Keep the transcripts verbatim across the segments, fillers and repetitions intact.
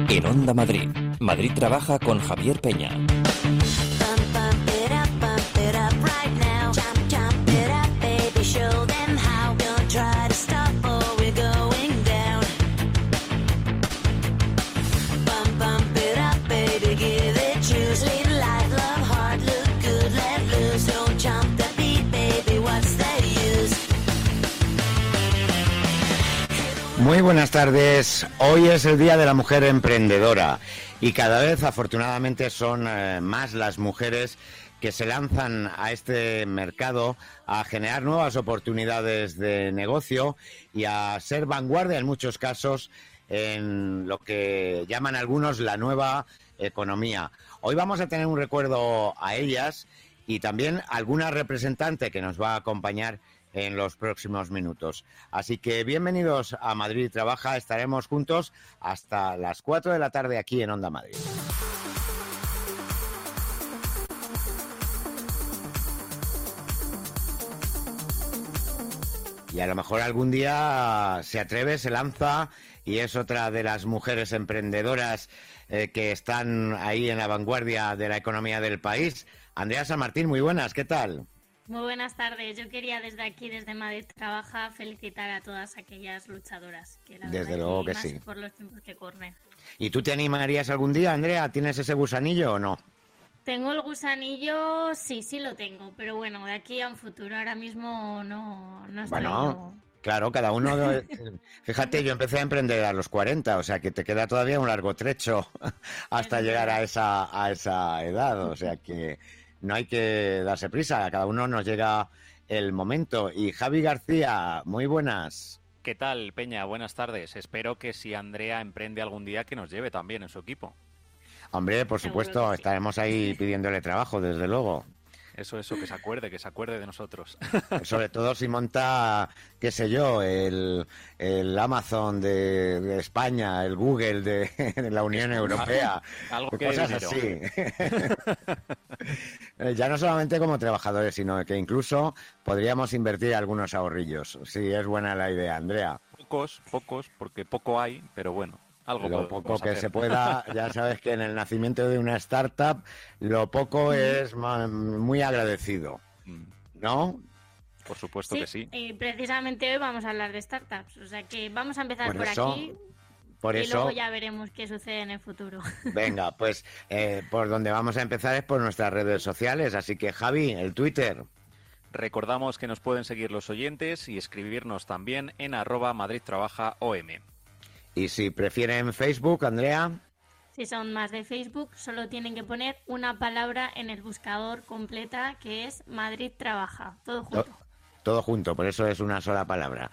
En Onda Madrid, Madrid Trabaja con Javier Peña. Muy buenas tardes. Hoy es el Día de la Mujer Emprendedora y cada vez, afortunadamente, son eh, más las mujeres que se lanzan a este mercado a generar nuevas oportunidades de negocio y a ser vanguardia en muchos casos en lo que llaman algunos la nueva economía. Hoy vamos a tener un recuerdo a ellas y también alguna representante que nos va a acompañar en los próximos minutos. Así que bienvenidos a Madrid Trabaja. Estaremos juntos hasta las cuatro de la tarde aquí en Onda Madrid. Y a lo mejor algún día se atreve, se lanza y es otra de las mujeres emprendedoras eh, que están ahí en la vanguardia de la economía del país. Andrea San Martín, muy buenas, ¿qué tal? Muy buenas tardes. Yo quería desde aquí, desde Madrid Trabaja, felicitar a todas aquellas luchadoras. Que la desde verdad luego que que sí. Por los tiempos que corren. ¿Y tú te animarías algún día, Andrea? ¿Tienes ese gusanillo o no? Tengo el gusanillo, sí, sí lo tengo, pero bueno, de aquí a un futuro, ahora mismo no, no estoy Bueno, yo... claro, cada uno... Fíjate, yo empecé a emprender a los cuarenta, o sea que te queda todavía un largo trecho hasta llegar a esa, a esa edad, o sea que no hay que darse prisa, a cada uno nos llega el momento. Y Javi García, muy buenas. ¿Qué tal, Peña? Buenas tardes. Espero que si Andrea emprende algún día que nos lleve también en su equipo. Hombre, por supuesto, estaremos ahí pidiéndole trabajo, desde luego. Eso, eso, que se acuerde, que se acuerde de nosotros. Sobre todo si monta, qué sé yo, el, el Amazon de, de España, el Google de, de la Unión Europea, algo que cosas así. Ya no solamente como trabajadores, sino que incluso podríamos invertir algunos ahorrillos. Sí, es buena la idea, Andrea. Pocos, pocos, porque poco hay, pero bueno. Algo lo poco que hacer. se pueda, ya sabes que en el nacimiento de una startup lo poco es muy agradecido, ¿no? Por supuesto sí, que sí. Y precisamente hoy vamos a hablar de startups, o sea que vamos a empezar por, por eso, aquí por y eso, luego ya veremos qué sucede en el futuro. Venga, pues eh, por donde vamos a empezar es por nuestras redes sociales, así que Javi, el Twitter. Recordamos que nos pueden seguir los oyentes y escribirnos también en arroba Madrid Trabaja O M. Y si prefieren Facebook, Andrea. Si son más de Facebook, solo tienen que poner una palabra en el buscador completa, que es Madrid Trabaja, todo junto. Todo, todo junto, por eso es una sola palabra.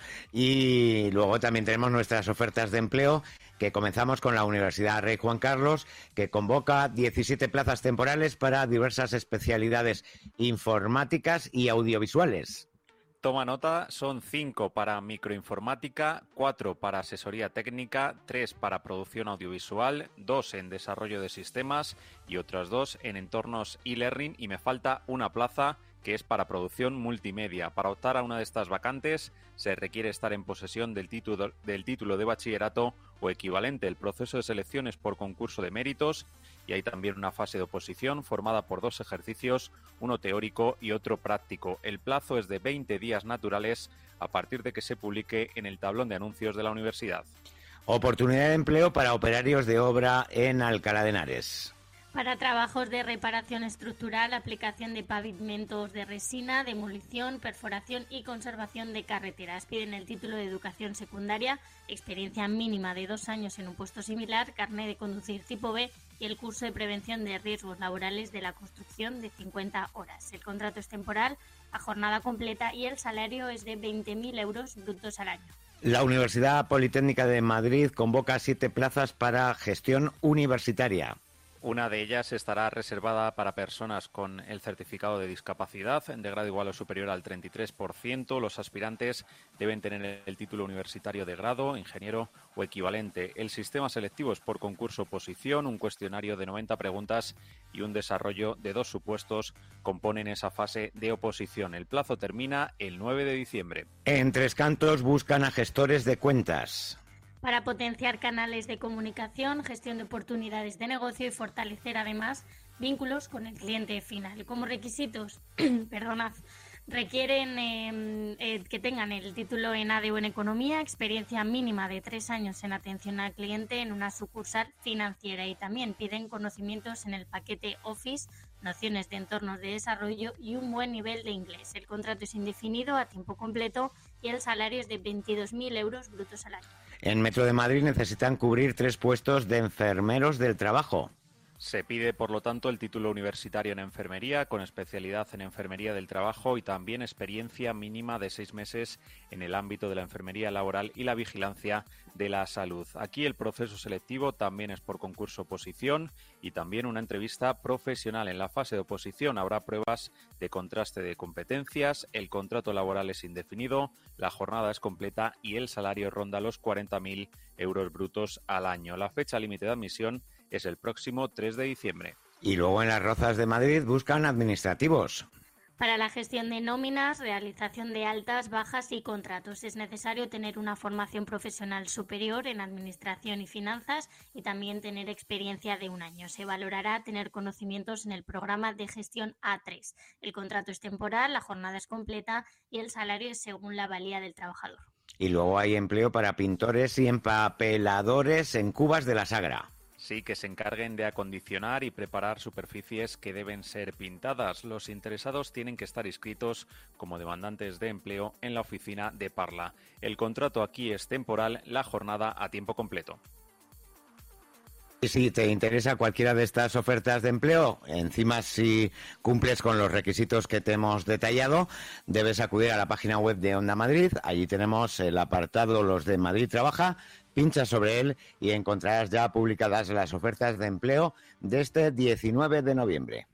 Y luego también tenemos nuestras ofertas de empleo, que comenzamos con la Universidad Rey Juan Carlos, que convoca diecisiete plazas temporales para diversas especialidades informáticas y audiovisuales. Toma nota, son cinco para microinformática, cuatro para asesoría técnica, tres para producción audiovisual, dos en desarrollo de sistemas y otras dos en entornos e-learning, y me falta una plaza que es para producción multimedia. Para optar a una de estas vacantes se requiere estar en posesión del título, del título de bachillerato o equivalente. El proceso de selección es por concurso de méritos y hay también una fase de oposición formada por dos ejercicios, uno teórico y otro práctico. El plazo es de veinte días naturales a partir de que se publique en el tablón de anuncios de la universidad. Oportunidad de empleo para operarios de obra en Alcalá de Henares. Para trabajos de reparación estructural, aplicación de pavimentos de resina, demolición, perforación y conservación de carreteras. Piden el título de educación secundaria, experiencia mínima de dos años en un puesto similar, carnet de conducir tipo B y el curso de prevención de riesgos laborales de la construcción de cincuenta horas. El contrato es temporal, a jornada completa y el salario es de veinte mil euros brutos al año. La Universidad Politécnica de Madrid convoca siete plazas para gestión universitaria. Una de ellas estará reservada para personas con el certificado de discapacidad de grado igual o superior al treinta y tres por ciento. Los aspirantes deben tener el título universitario de grado, ingeniero o equivalente. El sistema selectivo es por concurso-oposición, un cuestionario de noventa preguntas y un desarrollo de dos supuestos componen esa fase de oposición. El plazo termina el nueve de diciembre. En Tres Cantos buscan a gestores de cuentas. para potenciar canales de comunicación, gestión de oportunidades de negocio y fortalecer además vínculos con el cliente final. Como requisitos, perdonad, requieren eh, eh, que tengan el título en A D E o en Economía, experiencia mínima de tres años en atención al cliente en una sucursal financiera, y también piden conocimientos en el paquete Office, nociones de entornos de desarrollo y un buen nivel de inglés. El contrato es indefinido, a tiempo completo, y el salario es de veintidós mil euros brutos al año. En Metro de Madrid necesitan cubrir tres puestos de enfermeros del trabajo. Se pide, por lo tanto, el título universitario en enfermería, con especialidad en enfermería del trabajo y también experiencia mínima de seis meses en el ámbito de la enfermería laboral y la vigilancia de la salud. Aquí el proceso selectivo también es por concurso-oposición y también una entrevista profesional. En la fase de oposición habrá pruebas de contraste de competencias, el contrato laboral es indefinido, la jornada es completa y el salario ronda los cuarenta mil euros brutos al año. La fecha límite de admisión es el próximo tres de diciembre. Y luego en las Rozas de Madrid buscan administrativos. Para la gestión de nóminas, realización de altas, bajas y contratos es necesario tener una formación profesional superior en administración y finanzas y también tener experiencia de un año. Se valorará tener conocimientos en el programa de gestión A tres. El contrato es temporal, la jornada es completa y el salario es según la valía del trabajador. Y luego hay empleo para pintores y empapeladores en Cubas de la Sagra. Sí, que se encarguen de acondicionar y preparar superficies que deben ser pintadas. Los interesados tienen que estar inscritos como demandantes de empleo en la oficina de Parla. El contrato aquí es temporal, la jornada a tiempo completo. Y si te interesa cualquiera de estas ofertas de empleo, encima si cumples con los requisitos que te hemos detallado, debes acudir a la página web de Onda Madrid. Allí tenemos el apartado Los de Madrid Trabaja. Pincha sobre él y encontrarás ya publicadas las ofertas de empleo de este diecinueve de noviembre.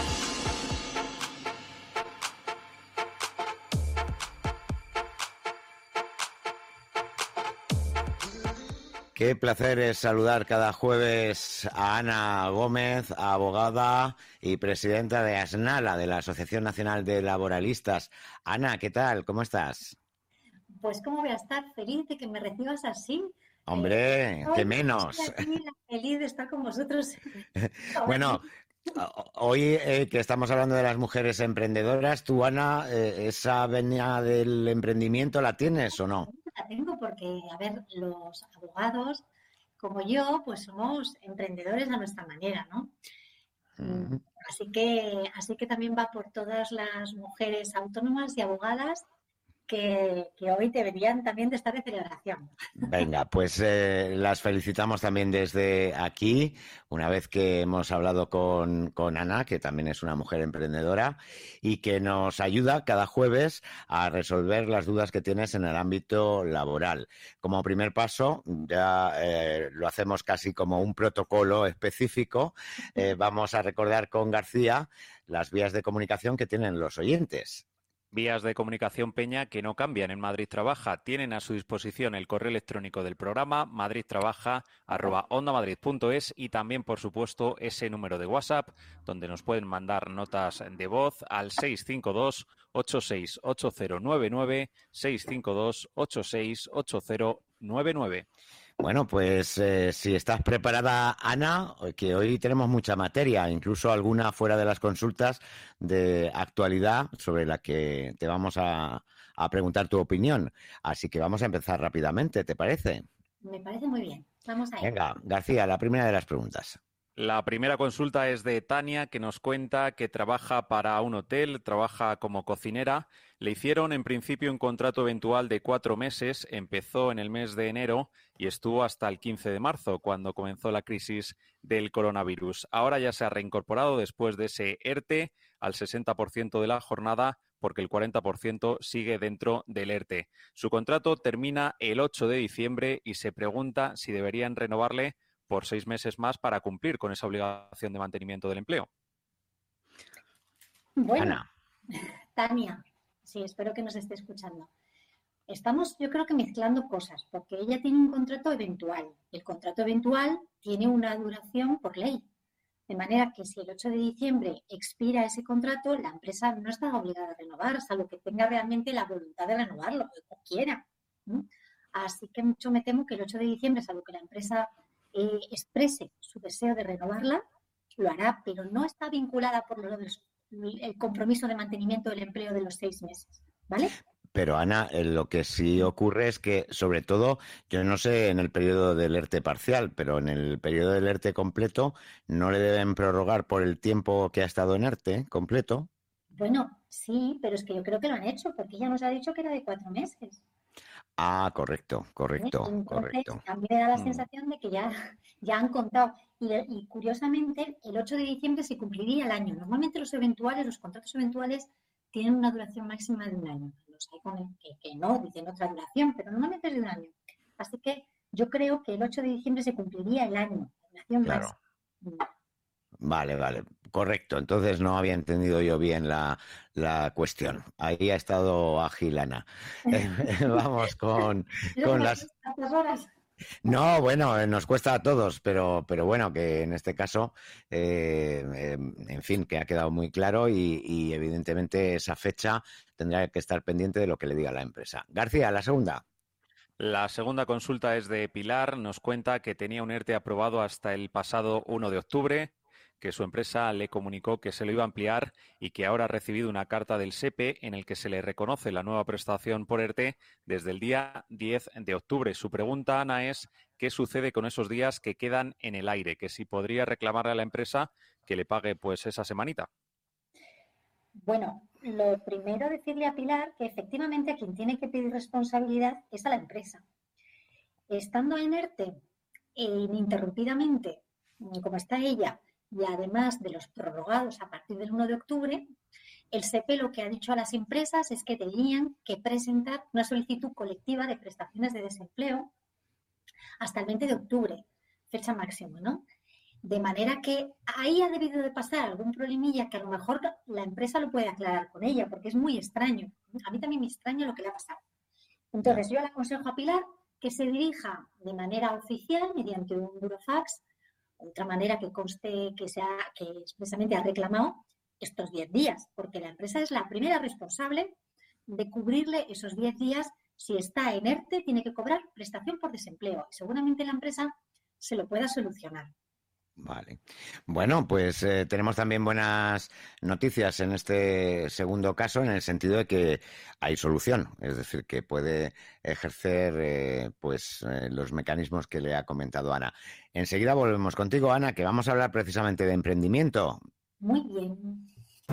Qué placer es saludar cada jueves a Ana Gómez, abogada y presidenta de ASNALA, de la Asociación Nacional de Laboralistas. Ana, ¿qué tal? ¿Cómo estás? Pues cómo voy a estar feliz de que me recibas así. Hombre, eh, qué menos. Estoy feliz de estar con vosotros. Bueno, hoy eh, que estamos hablando de las mujeres emprendedoras, tú, Ana, eh, ¿esa venia del emprendimiento la tienes o no? La tengo porque, a ver, los abogados, como yo, pues somos emprendedores a nuestra manera, ¿no? Mm. Así que, así que también va por todas las mujeres autónomas y abogadas Que, que hoy deberían también de estar de celebración. Venga, pues eh, las felicitamos también desde aquí, una vez que hemos hablado con, con Ana, que también es una mujer emprendedora y que nos ayuda cada jueves a resolver las dudas que tienes en el ámbito laboral. Como primer paso, ya eh, lo hacemos casi como un protocolo específico, eh, vamos a recordar con García las vías de comunicación que tienen los oyentes. Vías de comunicación, Peña, que no cambian en Madrid Trabaja. Tienen a su disposición el correo electrónico del programa madridtrabaja arroba ondamadrid punto es y también, por supuesto, ese número de WhatsApp donde nos pueden mandar notas de voz al seis cinco dos, ocho seis ocho cero nueve nueve, seis cinco dos, ocho seis ocho cero nueve nueve. Bueno, pues eh, si estás preparada, Ana, que hoy tenemos mucha materia, incluso alguna fuera de las consultas de actualidad sobre la que te vamos a, a preguntar tu opinión. Así que vamos a empezar rápidamente, ¿te parece? Me parece muy bien. Vamos a ir. Venga, García, la primera de las preguntas. La primera consulta es de Tania, que nos cuenta que trabaja para un hotel, trabaja como cocinera. Le hicieron en principio un contrato eventual de cuatro meses, empezó en el mes de enero y estuvo hasta el quince de marzo, cuando comenzó la crisis del coronavirus. Ahora ya se ha reincorporado después de ese ERTE al sesenta por ciento de la jornada, porque el cuarenta por ciento sigue dentro del ERTE. Su contrato termina el ocho de diciembre y se pregunta si deberían renovarle por seis meses más para cumplir con esa obligación de mantenimiento del empleo. Bueno, Ana. Tania, sí, espero que nos esté escuchando. Estamos, yo creo que mezclando cosas, porque ella tiene un contrato eventual. El contrato eventual tiene una duración por ley. De manera que si el ocho de diciembre expira ese contrato, la empresa no está obligada a renovar, salvo que tenga realmente la voluntad de renovarlo o quiera. ¿Mm? Así que mucho me temo que el ocho de diciembre, salvo que la empresa eh, exprese su deseo de renovarla, lo hará, pero no está vinculada por lo del el compromiso de mantenimiento del empleo de los seis meses, ¿vale? Pero, Ana, eh, lo que sí ocurre es que, sobre todo, yo no sé en el periodo del ERTE parcial, pero en el periodo del ERTE completo no le deben prorrogar por el tiempo que ha estado en ERTE completo. Bueno, sí, pero es que yo creo que lo han hecho, porque ella nos ha dicho que era de cuatro meses. Ah, correcto, correcto, ¿Eh? Entonces, correcto. a mí me da la Mm. sensación de que ya, ya han contado. Y, de- y curiosamente, el ocho de diciembre se cumpliría el año. Normalmente los eventuales, los contratos eventuales, tienen una duración máxima de un año. Los hay con el- que, que no, dicen otra duración, pero normalmente es de un año. Así que yo creo que el ocho de diciembre se cumpliría el año, la duración Claro. máxima. Vale, vale, correcto. Entonces no había entendido yo bien la, la cuestión. Ahí ha estado ágil, Ana. Eh, vamos con, Eso con que las... tantas horas. No, bueno, eh, nos cuesta a todos, pero, pero bueno, que en este caso, eh, eh, en fin, que ha quedado muy claro y, y evidentemente esa fecha tendrá que estar pendiente de lo que le diga la empresa. García, la segunda. La segunda consulta es de Pilar. Nos cuenta que tenía un ERTE aprobado hasta el pasado uno de octubre, que su empresa le comunicó que se lo iba a ampliar y que ahora ha recibido una carta del S E P E en el que se le reconoce la nueva prestación por ERTE desde el día diez de octubre. Su pregunta, Ana, es ¿qué sucede con esos días que quedan en el aire? Que si podría reclamarle a la empresa que le pague pues esa semanita. Bueno, lo primero decirle a Pilar que efectivamente a quien tiene que pedir responsabilidad es a la empresa. Estando en ERTE eh, ininterrumpidamente, como está ella, y además de los prorrogados a partir del uno de octubre, el S E P E lo que ha dicho a las empresas es que tenían que presentar una solicitud colectiva de prestaciones de desempleo hasta el veinte de octubre, fecha máxima, ¿no? De manera que ahí ha debido de pasar algún problemilla que a lo mejor la empresa lo puede aclarar con ella, porque es muy extraño. A mí también me extraña lo que le ha pasado. Entonces, yo le aconsejo a Pilar que se dirija de manera oficial mediante un burofax, de otra manera que conste que, sea, que expresamente ha reclamado estos diez días, porque la empresa es la primera responsable de cubrirle esos diez días. Si está en ERTE, tiene que cobrar prestación por desempleo. Y seguramente la empresa se lo pueda solucionar. Vale. Bueno, pues eh, tenemos también buenas noticias en este segundo caso, en el sentido de que hay solución, es decir, que puede ejercer eh, pues eh, los mecanismos que le ha comentado Ana. Enseguida volvemos contigo, Ana, que vamos a hablar precisamente de emprendimiento. Muy bien.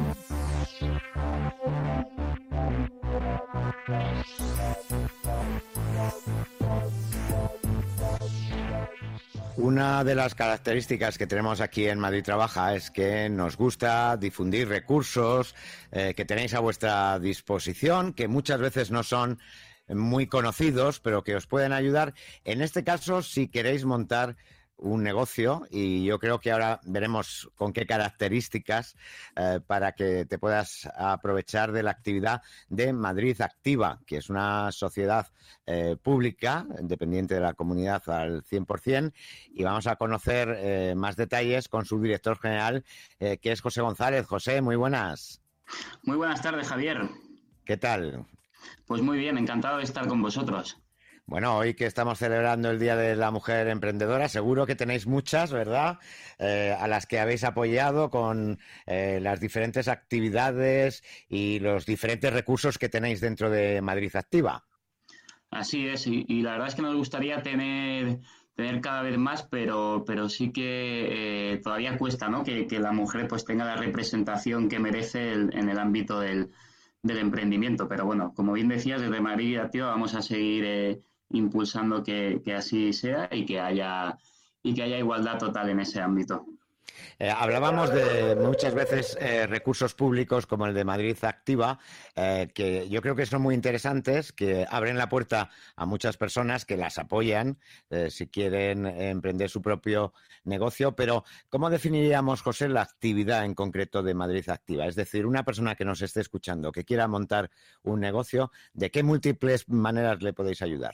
Una de las características que tenemos aquí en Madrid Trabaja es que nos gusta difundir recursos eh, que tenéis a vuestra disposición, que muchas veces no son muy conocidos, pero que os pueden ayudar. En este caso, si queréis montar un negocio, y yo creo que ahora veremos con qué características eh, para que te puedas aprovechar de la actividad de Madrid Activa, que es una sociedad eh, pública, dependiente de la comunidad al cien por ciento, y vamos a conocer eh, más detalles con su director general, eh, que es José González. José, muy buenas. Muy buenas tardes, Javier. ¿Qué tal? Pues muy bien, encantado de estar con vosotros. Bueno, hoy que estamos celebrando el Día de la Mujer Emprendedora, seguro que tenéis muchas, ¿verdad? Eh, a las que habéis apoyado con eh, las diferentes actividades y los diferentes recursos que tenéis dentro de Madrid Activa. Así es, y, y la verdad es que nos gustaría tener, tener cada vez más, pero, pero sí que eh, todavía cuesta, ¿no? Que, que la mujer pues tenga la representación que merece el, en el ámbito del, del emprendimiento. Pero bueno, como bien decías, desde Madrid Activa vamos a seguir eh, impulsando que, que así sea y que haya y que haya igualdad total en ese ámbito. Eh, hablábamos de muchas veces eh, recursos públicos como el de Madrid Activa, eh, que yo creo que son muy interesantes, que abren la puerta a muchas personas que las apoyan eh, si quieren emprender su propio negocio. Pero, ¿cómo definiríamos, José, la actividad en concreto de Madrid Activa? Es decir, una persona que nos esté escuchando, que quiera montar un negocio, ¿de qué múltiples maneras le podéis ayudar?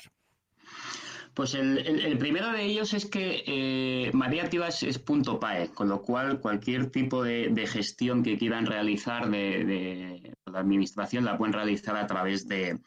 Pues el, el, el primero de ellos es que eh, Madrid Activa es, es punto P A E, con lo cual cualquier tipo de, de gestión que quieran realizar de, de la administración la pueden realizar a través de,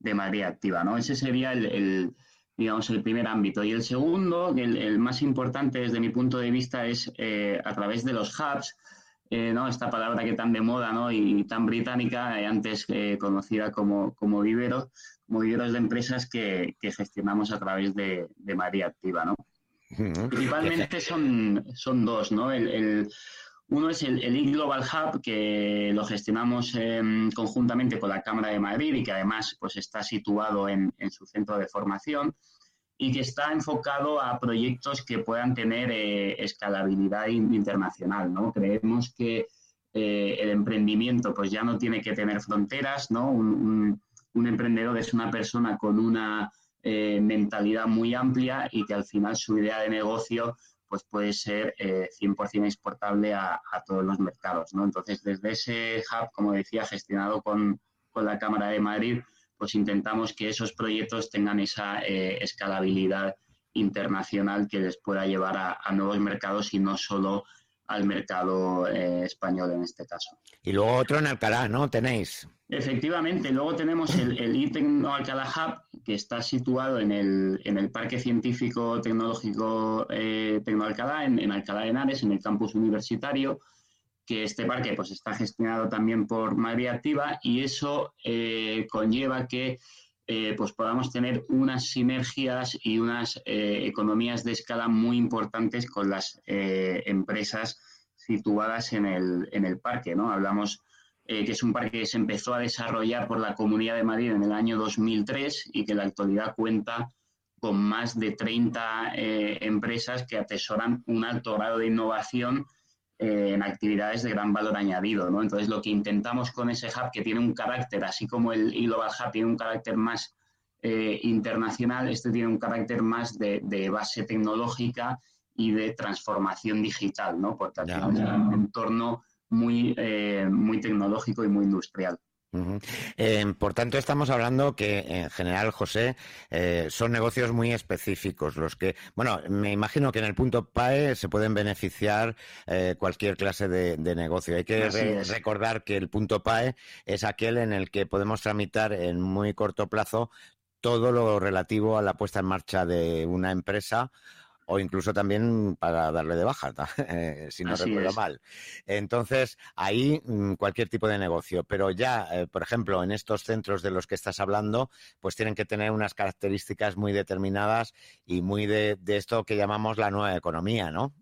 de Madrid Activa, ¿no? Ese sería el, el digamos, el primer ámbito. Y el segundo, el, el más importante desde mi punto de vista, es eh, a través de los hubs, eh, ¿no? Esta palabra que tan de moda, ¿no? Y tan británica, eh, antes eh, conocida como, como viveros, como viveros de empresas que, que gestionamos a través de, de Madrid Activa, ¿no? Uh-huh. Principalmente son, son dos, ¿no? El, el, uno es el, el e-Global Hub, que lo gestionamos eh, conjuntamente con la Cámara de Madrid y que además pues, está situado en, en su centro de formación y que está enfocado a proyectos que puedan tener eh, escalabilidad internacional, ¿no? Creemos que eh, el emprendimiento pues, ya no tiene que tener fronteras, ¿no? Un, un, un emprendedor es una persona con una eh, mentalidad muy amplia y que al final su idea de negocio pues puede ser eh, cien por ciento exportable a, a todos los mercados, ¿no? Entonces, desde ese hub, como decía, gestionado con, con la Cámara de Madrid, pues intentamos que esos proyectos tengan esa eh, escalabilidad internacional que les pueda llevar a, a nuevos mercados y no solo al mercado eh, español en este caso. Y luego otro en Alcalá, ¿no? ¿Tenéis? Efectivamente, luego tenemos el, el iTecno Alcalá Hub, que está situado en el, en el Parque Científico Tecnológico eh, Tecno Alcalá, en, en Alcalá de Henares, en el campus universitario, que este parque pues está gestionado también por Madrid Activa y eso eh, conlleva que eh, pues podamos tener unas sinergias y unas eh, economías de escala muy importantes con las eh, empresas situadas en el, en el parque, ¿no? Hablamos eh, que es un parque que se empezó a desarrollar por la Comunidad de Madrid en el año dos mil tres y que en la actualidad cuenta con más de treinta eh, empresas que atesoran un alto grado de innovación eh, en actividades de gran valor añadido, ¿no? Entonces, lo que intentamos con ese hub, que tiene un carácter, así como el e-Global Hub tiene un carácter más eh, internacional, este tiene un carácter más de, de base tecnológica y de transformación digital, ¿no? Porque al final es un entorno muy, eh, muy tecnológico y muy industrial. Uh-huh. Eh, por tanto, estamos hablando que, en general, José, eh, son negocios muy específicos los que, bueno, me imagino que en el punto P A E se pueden beneficiar eh, cualquier clase de, de negocio. Hay que re- recordar que el punto P A E es aquel en el que podemos tramitar en muy corto plazo todo lo relativo a la puesta en marcha de una empresa o incluso también para darle de baja, eh, si no Así recuerdo es. mal. Entonces, ahí cualquier tipo de negocio. Pero ya, eh, por ejemplo, en estos centros de los que estás hablando, pues tienen que tener unas características muy determinadas y muy de, de esto que llamamos la nueva economía, ¿no?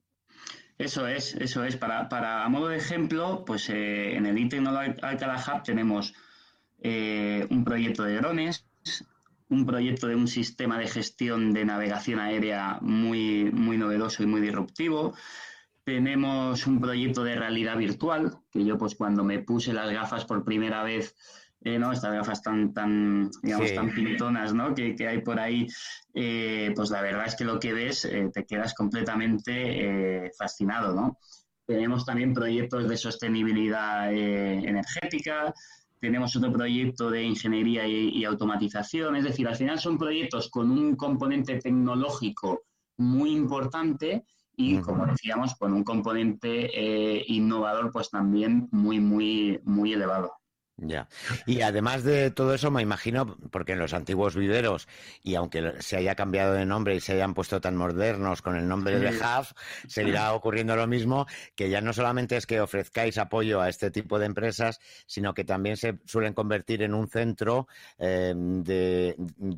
Eso es, eso es. Para, para a modo de ejemplo, pues eh, en el iTecno Alcalá Hub tenemos eh, un proyecto de drones, un proyecto de un sistema de gestión de navegación aérea muy, muy novedoso y muy disruptivo. Tenemos un proyecto de realidad virtual, que yo pues cuando me puse las gafas por primera vez, eh, ¿no? Estas gafas tan, tan digamos, sí. tan pintonas, ¿no? que, que hay por ahí, eh, pues la verdad es que lo que ves eh, te quedas completamente eh, fascinado, ¿no? Tenemos también proyectos de sostenibilidad eh, energética. Tenemos otro proyecto de ingeniería y, y automatización. Es decir, al final son proyectos con un componente tecnológico muy importante y, uh-huh. como decíamos, con un componente eh, innovador pues también muy, muy, muy elevado. Ya. Y además de todo eso, me imagino, porque en los antiguos viveros, y aunque se haya cambiado de nombre y se hayan puesto tan modernos con el nombre sí. de Hub, seguirá ocurriendo lo mismo, que ya no solamente es que ofrezcáis apoyo a este tipo de empresas, sino que también se suelen convertir en un centro eh, de,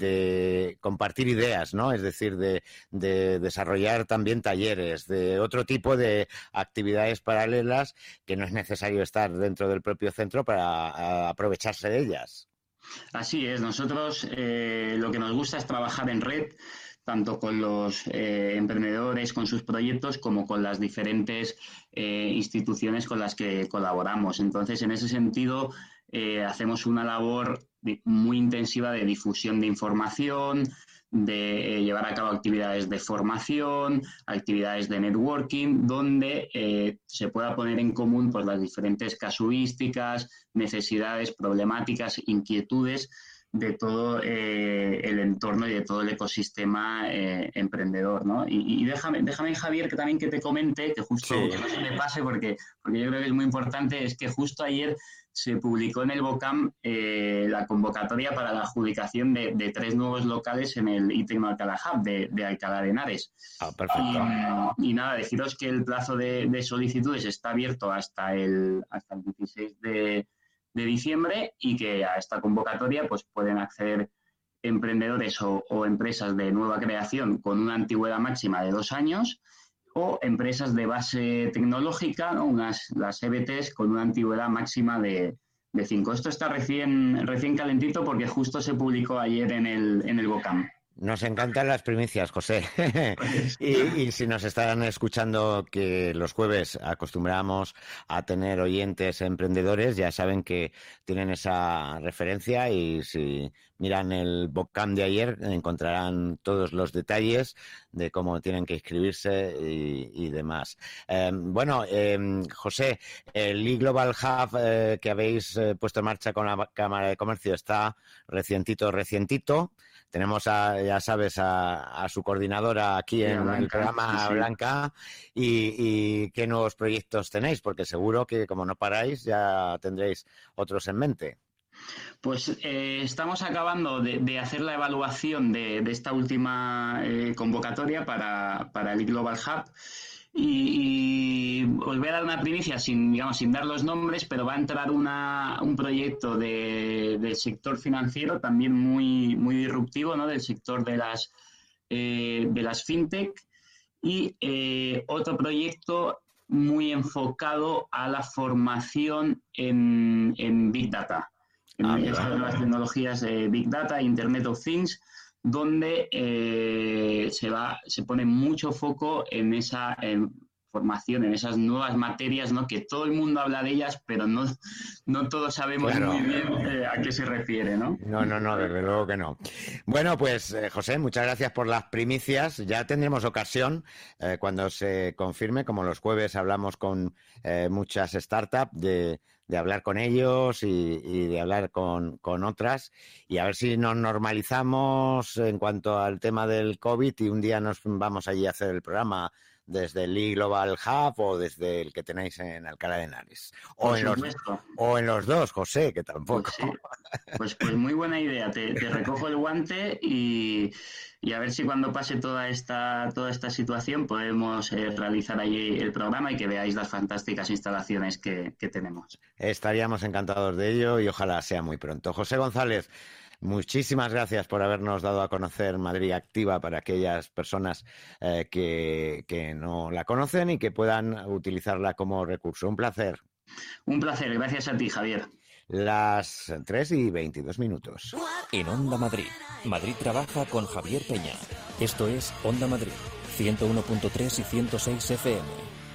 de compartir ideas, ¿no? Es decir, de, de desarrollar también talleres, de otro tipo de actividades paralelas que no es necesario estar dentro del propio centro para aprovecharse de ellas. Así es, nosotros eh, lo que nos gusta es trabajar en red, tanto con los eh, emprendedores, con sus proyectos, como con las diferentes eh, instituciones con las que colaboramos. Entonces, en ese sentido, eh, hacemos una labor de, muy intensiva de difusión de información, de eh, llevar a cabo actividades de formación, actividades de networking, donde eh, se pueda poner en común pues, las diferentes casuísticas, necesidades, problemáticas, inquietudes de todo eh, el entorno y de todo el ecosistema eh, emprendedor, ¿no? Y, y déjame, déjame, Javier, que también que te comente, que justo Sí. que no se me pase, porque, porque yo creo que es muy importante, es que justo ayer se publicó en el BOCAM eh, la convocatoria para la adjudicación de, de tres nuevos locales en el iTecno Alcalá Hub de, de Alcalá de Henares. Ah, perfecto. Y, y nada, deciros que el plazo de, de solicitudes está abierto hasta el, hasta el dieciséis de, de diciembre y que a esta convocatoria pues pueden acceder emprendedores o, o empresas de nueva creación con una antigüedad máxima de dos años o empresas de base tecnológica, ¿no? Unas, las E B Ts con una antigüedad máxima de, de cinco. Esto está recién, recién calentito porque justo se publicó ayer en el, en el BOCAM. Nos encantan las primicias, José. y, y si nos están escuchando que los jueves acostumbramos a tener oyentes emprendedores, ya saben que tienen esa referencia y si miran el BOCAM de ayer encontrarán todos los detalles de cómo tienen que inscribirse y, y demás. Eh, bueno, eh, José, el eGlobal Hub eh, que habéis eh, puesto en marcha con la Cámara de Comercio está recientito, recientito. Tenemos, a, ya sabes, a, a su coordinadora aquí sí, en Blanca, el programa, sí, sí. Blanca, y, y qué nuevos proyectos tenéis, porque seguro que como no paráis ya tendréis otros en mente. Pues eh, estamos acabando de, de hacer la evaluación de, de esta última eh, convocatoria para, para el eGlobal Hub. Y, y os voy a dar una primicia sin, digamos, sin dar los nombres, pero va a entrar una, un proyecto de, del sector financiero también muy, muy disruptivo, ¿no? Del sector de las, eh, de las fintech y eh, otro proyecto muy enfocado a la formación en, en Big Data, en ah, estas nuevas tecnologías de Big Data, Internet of Things, donde eh, se va se pone mucho foco en esa en formación, en esas nuevas materias, ¿no? Que todo el mundo habla de ellas, pero no, no todos sabemos claro. muy bien eh, a qué se refiere, ¿no? No, no, no, desde luego que no. Bueno, pues, eh, José, muchas gracias por las primicias. Ya tendremos ocasión, eh, cuando se confirme, como los jueves hablamos con eh, muchas startups, de... de hablar con ellos y, y de hablar con, con otras y a ver si nos normalizamos en cuanto al tema del COVID y un día nos vamos allí a hacer el programa desde el eGlobal Hub o desde el que tenéis en Alcalá de Henares. O, en los, o en los dos, José, que tampoco. Pues, sí. pues, pues muy buena idea. Te, te recojo el guante y, y a ver si cuando pase toda esta, toda esta situación podemos eh, realizar allí el programa y que veáis las fantásticas instalaciones que, que tenemos. Estaríamos encantados de ello y ojalá sea muy pronto. José González, muchísimas gracias por habernos dado a conocer Madrid Activa para aquellas personas eh, que, que no la conocen y que puedan utilizarla como recurso. Un placer. Un placer. Gracias a ti, Javier. Las tres y veintidós minutos. En Onda Madrid. Madrid trabaja con Javier Peña. Esto es Onda Madrid, ciento uno punto tres y ciento seis F M.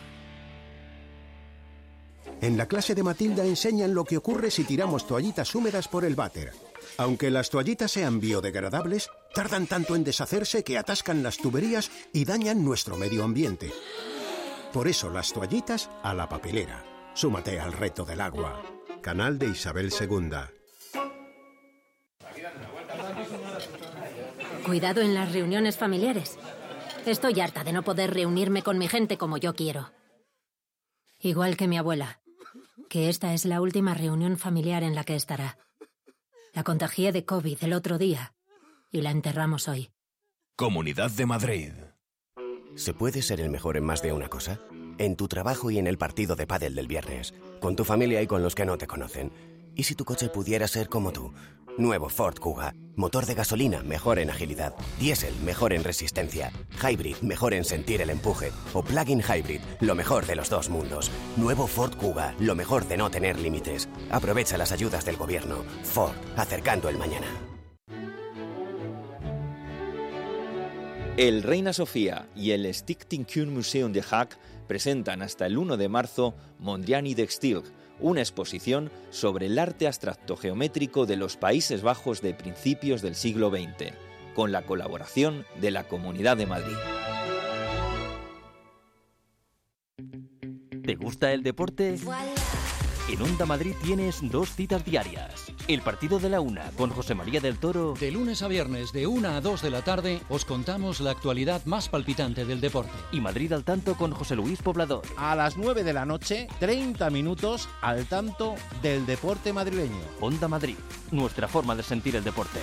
En la clase de Matilda enseñan lo que ocurre si tiramos toallitas húmedas por el váter. Aunque las toallitas sean biodegradables, tardan tanto en deshacerse que atascan las tuberías y dañan nuestro medio ambiente. Por eso las toallitas a la papelera. Súmate al reto del agua. Canal de Isabel segunda. Cuidado en las reuniones familiares. Estoy harta de no poder reunirme con mi gente como yo quiero. Igual que mi abuela, que esta es la última reunión familiar en la que estará. La contagié de COVID el otro día y la enterramos hoy. Comunidad de Madrid. ¿Se puede ser el mejor en más de una cosa? En tu trabajo y en el partido de pádel del viernes. Con tu familia y con los que no te conocen. ¿Y si tu coche pudiera ser como tú? Nuevo Ford Kuga. Motor de gasolina, mejor en agilidad. Diésel, mejor en resistencia. Hybrid, mejor en sentir el empuje. O plug-in hybrid, lo mejor de los dos mundos. Nuevo Ford Kuga, lo mejor de no tener límites. Aprovecha las ayudas del gobierno. Ford, acercando el mañana. El Reina Sofía y el Stichting Museum de Haag presentan hasta el uno de marzo Mondrian Textil, una exposición sobre el arte abstracto geométrico de los Países Bajos de principios del siglo veinte, con la colaboración de la Comunidad de Madrid. ¿Te gusta el deporte? En Onda Madrid tienes dos citas diarias. El partido de la una con José María del Toro. De lunes a viernes de una a dos de la tarde os contamos la actualidad más palpitante del deporte. Y Madrid al tanto con José Luis Poblador. A las nueve de la noche, treinta minutos al tanto del deporte madrileño. Onda Madrid, nuestra forma de sentir el deporte.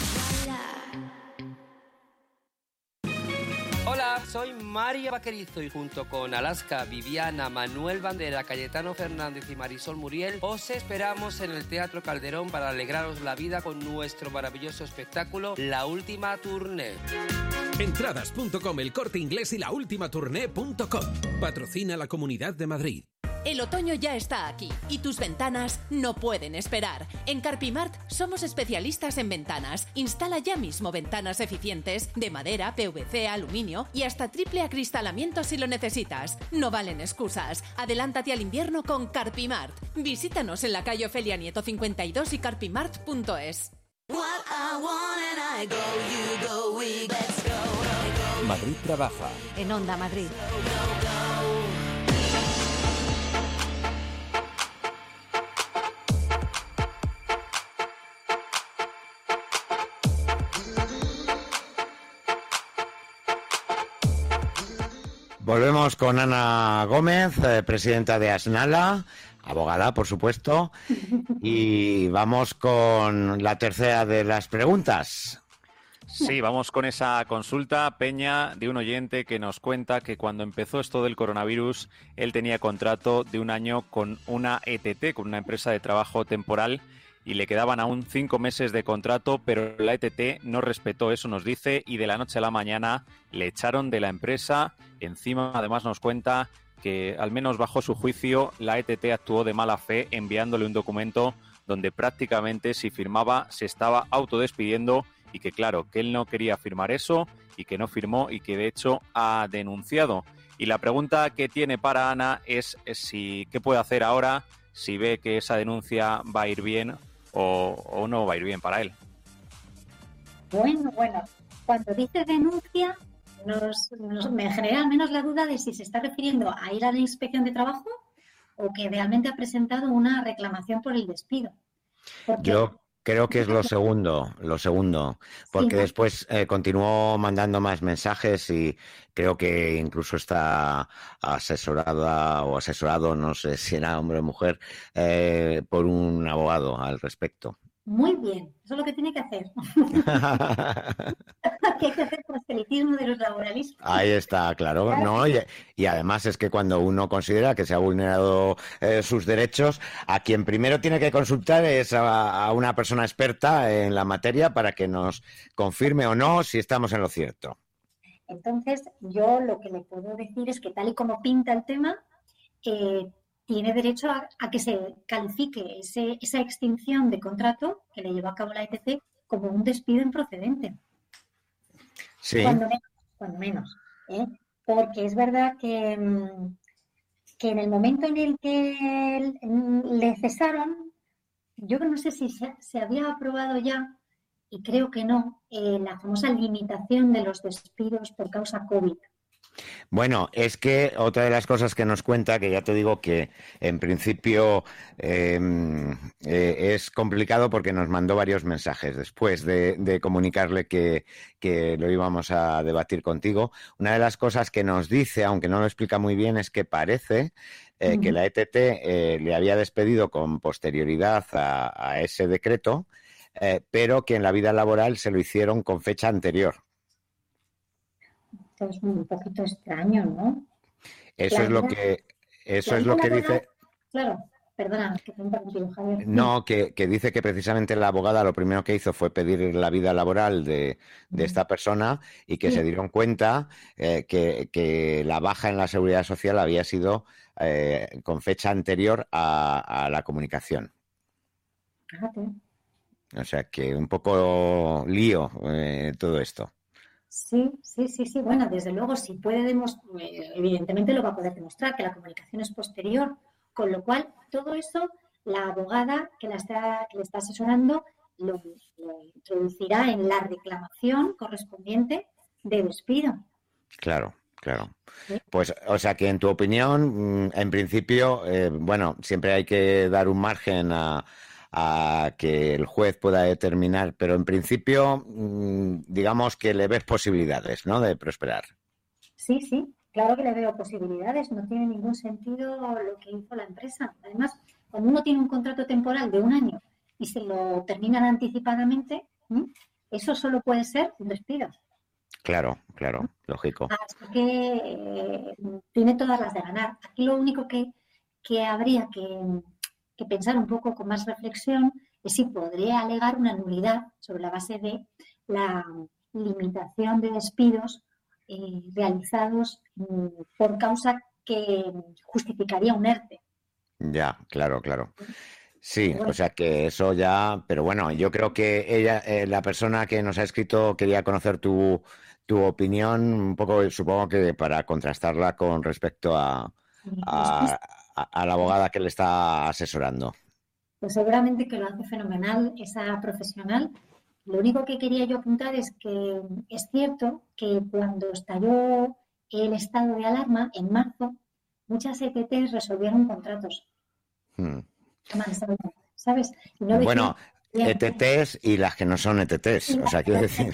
Hola, soy María Vaquerizo y junto con Alaska, Viviana, Manuel Bandera, Cayetano Fernández y Marisol Muriel os esperamos en el Teatro Calderón para alegraros la vida con nuestro maravilloso espectáculo La Última Tournée. Entradas punto com, El Corte Inglés y la última tournée punto com. Patrocina la Comunidad de Madrid. El otoño ya está aquí y tus ventanas no pueden esperar. En Carpimart somos especialistas en ventanas. Instala ya mismo ventanas eficientes de madera, P V C, aluminio y hasta triple acristalamiento si lo necesitas. No valen excusas. Adelántate al invierno con Carpimart. Visítanos en la calle Ofelia Nieto cincuenta y dos y carpimart punto es. Madrid trabaja. En Onda Madrid. Volvemos con Ana Gómez, eh, presidenta de Asnala, abogada, por supuesto, y vamos con la tercera de las preguntas. Sí, vamos con esa consulta, Peña, de un oyente que nos cuenta que cuando empezó esto del coronavirus, él tenía contrato de un año con una E T T, con una empresa de trabajo temporal, y le quedaban aún cinco meses de contrato, pero la E T T no respetó eso, nos dice, y de la noche a la mañana le echaron de la empresa. Encima, además, nos cuenta que, al menos bajo su juicio, la E T T actuó de mala fe enviándole un documento donde prácticamente si firmaba se estaba autodespidiendo y que, claro, que él no quería firmar eso y que no firmó y que, de hecho, ha denunciado. Y la pregunta que tiene para Ana es, es si qué puede hacer ahora, si ve que esa denuncia va a ir bien o, o no va a ir bien para él. Bueno, bueno, cuando dice denuncia, nos, nos, me genera al menos la duda de si se está refiriendo a ir a la inspección de trabajo o que realmente ha presentado una reclamación por el despido. Porque... Yo creo que es lo segundo, lo segundo, porque sí, después eh, continuó mandando más mensajes y creo que incluso está asesorada o asesorado, no sé si era hombre o mujer, eh, por un abogado al respecto. Muy bien, eso es lo que tiene que hacer. Que hay que hacer proselitismo de los laboralistas. Ahí está, claro. ¿No? Y, y además es que cuando uno considera que se ha vulnerado eh, sus derechos, a quien primero tiene que consultar es a, a una persona experta en la materia para que nos confirme o no si estamos en lo cierto. Entonces, yo lo que le puedo decir es que tal y como pinta el tema, eh, tiene derecho a, a que se califique ese, esa extinción de contrato que le llevó a cabo la E T T como un despido improcedente. Sí. Cuando menos, cuando menos ¿eh? Porque es verdad que, que en el momento en el que le cesaron, yo no sé si se, se había aprobado ya, y creo que no, eh, la famosa limitación de los despidos por causa COVID. Bueno, es que otra de las cosas que nos cuenta, que ya te digo que en principio eh, eh, es complicado porque nos mandó varios mensajes después de, de comunicarle que, que lo íbamos a debatir contigo. Una de las cosas que nos dice, aunque no lo explica muy bien, es que parece eh, uh-huh. que la E T T eh, le había despedido con posterioridad a, a ese decreto, eh, pero que en la vida laboral se lo hicieron con fecha anterior. Es un poquito extraño, ¿no? Eso la es lo que eso es lo que dice. Claro, perdona, que te he interrumpido, Javier. No, que, que dice que precisamente la abogada lo primero que hizo fue pedir la vida laboral de, de esta persona y que sí. se dieron cuenta eh, que, que la baja en la seguridad social había sido eh, con fecha anterior a, a la comunicación. Fíjate. O sea que un poco lío eh, todo esto. Sí, sí, sí, sí. Bueno, desde luego, si puede demostrar, evidentemente lo va a poder demostrar, que la comunicación es posterior, con lo cual todo eso la abogada que, la está, que le está asesorando lo, lo introducirá en la reclamación correspondiente de despido. Claro. Claro. Pues, o sea que en tu opinión, en principio, eh, bueno, siempre hay que dar un margen a, a que el juez pueda determinar, pero en principio, digamos que le ves posibilidades, ¿no?, de prosperar. Sí, sí, claro que le veo posibilidades. No tiene ningún sentido lo que hizo la empresa. Además, cuando uno tiene un contrato temporal de un año y se lo terminan anticipadamente, ¿sí?, eso solo puede ser un despido. Claro, claro, lógico. Así que eh, tiene todas las de ganar. Aquí lo único que, que habría que, que pensar un poco con más reflexión es si podría alegar una nulidad sobre la base de la limitación de despidos eh, realizados mm, por causa que justificaría un ERTE. Ya, claro, claro. Sí, o sea que eso ya, pero bueno, yo creo que ella, eh, la persona que nos ha escrito quería conocer tu, tu opinión, un poco, supongo que para contrastarla con respecto a, a, a, a la abogada que le está asesorando. Pues seguramente que lo hace fenomenal esa profesional. Lo único que quería yo apuntar es que es cierto que cuando estalló el estado de alarma en marzo, muchas E T Tes resolvieron contratos. Hmm. ¿Sabes? Y no bueno, E T Tes y las que no son E T Tes, o sea, quiero decir...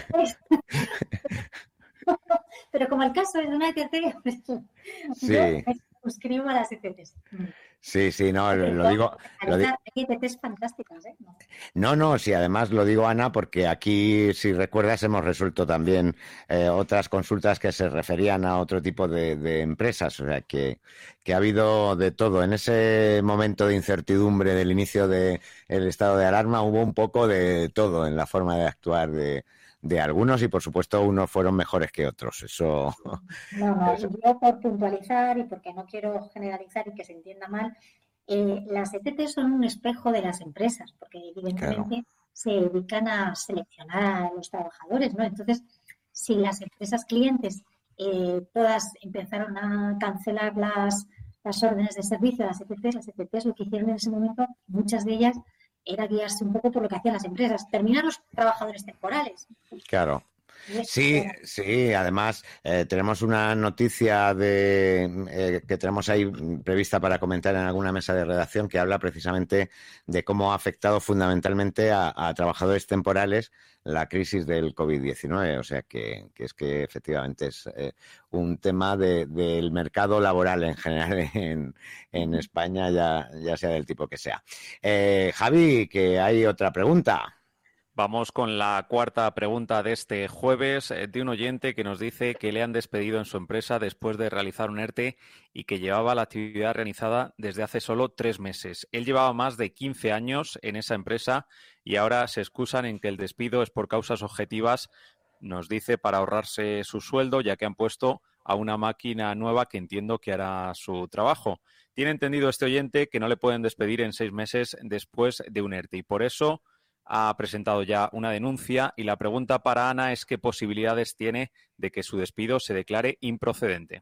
Pero como el caso es de una E T T, pues sí. yo suscribo a las E T Tes. Sí, sí, no, lo, lo digo... Lo di... Hay E T Tes fantásticas, ¿eh? No, no, sí, además lo digo, Ana, porque aquí, si recuerdas, hemos resuelto también eh, otras consultas que se referían a otro tipo de, de empresas, o sea, que, que ha habido de todo. En ese momento de incertidumbre del inicio del estado de alarma hubo un poco de todo en la forma de actuar de, de algunos y, por supuesto, unos fueron mejores que otros. Eso. No, no, yo por puntualizar y porque no quiero generalizar y que se entienda mal, eh, las E T Tes son un espejo de las empresas, porque evidentemente claro. se dedican a seleccionar a los trabajadores, ¿no? Entonces, si las empresas clientes eh, todas empezaron a cancelar las, las órdenes de servicio de las E T Tes, las E T Tes lo que hicieron en ese momento, muchas de ellas, era guiarse un poco por lo que hacían las empresas, terminar los trabajadores temporales. Claro. Sí, sí, además eh, tenemos una noticia de eh, que tenemos ahí prevista para comentar en alguna mesa de redacción que habla precisamente de cómo ha afectado fundamentalmente a, a trabajadores temporales la crisis del COVID diecinueve, o sea que, que es que efectivamente es eh, un tema de, del mercado laboral en general en, en España, ya, ya sea del tipo que sea. Eh, Javi, que hay otra pregunta. Vamos con la cuarta pregunta de este jueves de un oyente que nos dice que le han despedido en su empresa después de realizar un ERTE y que llevaba la actividad realizada desde hace solo tres meses. Él llevaba más de quince años en esa empresa y ahora se excusan en que el despido es por causas objetivas, nos dice, para ahorrarse su sueldo, ya que han puesto a una máquina nueva que entiendo que hará su trabajo. Tiene entendido este oyente que no le pueden despedir en seis meses después de un ERTE y por eso ha presentado ya una denuncia y la pregunta para Ana es qué posibilidades tiene de que su despido se declare improcedente.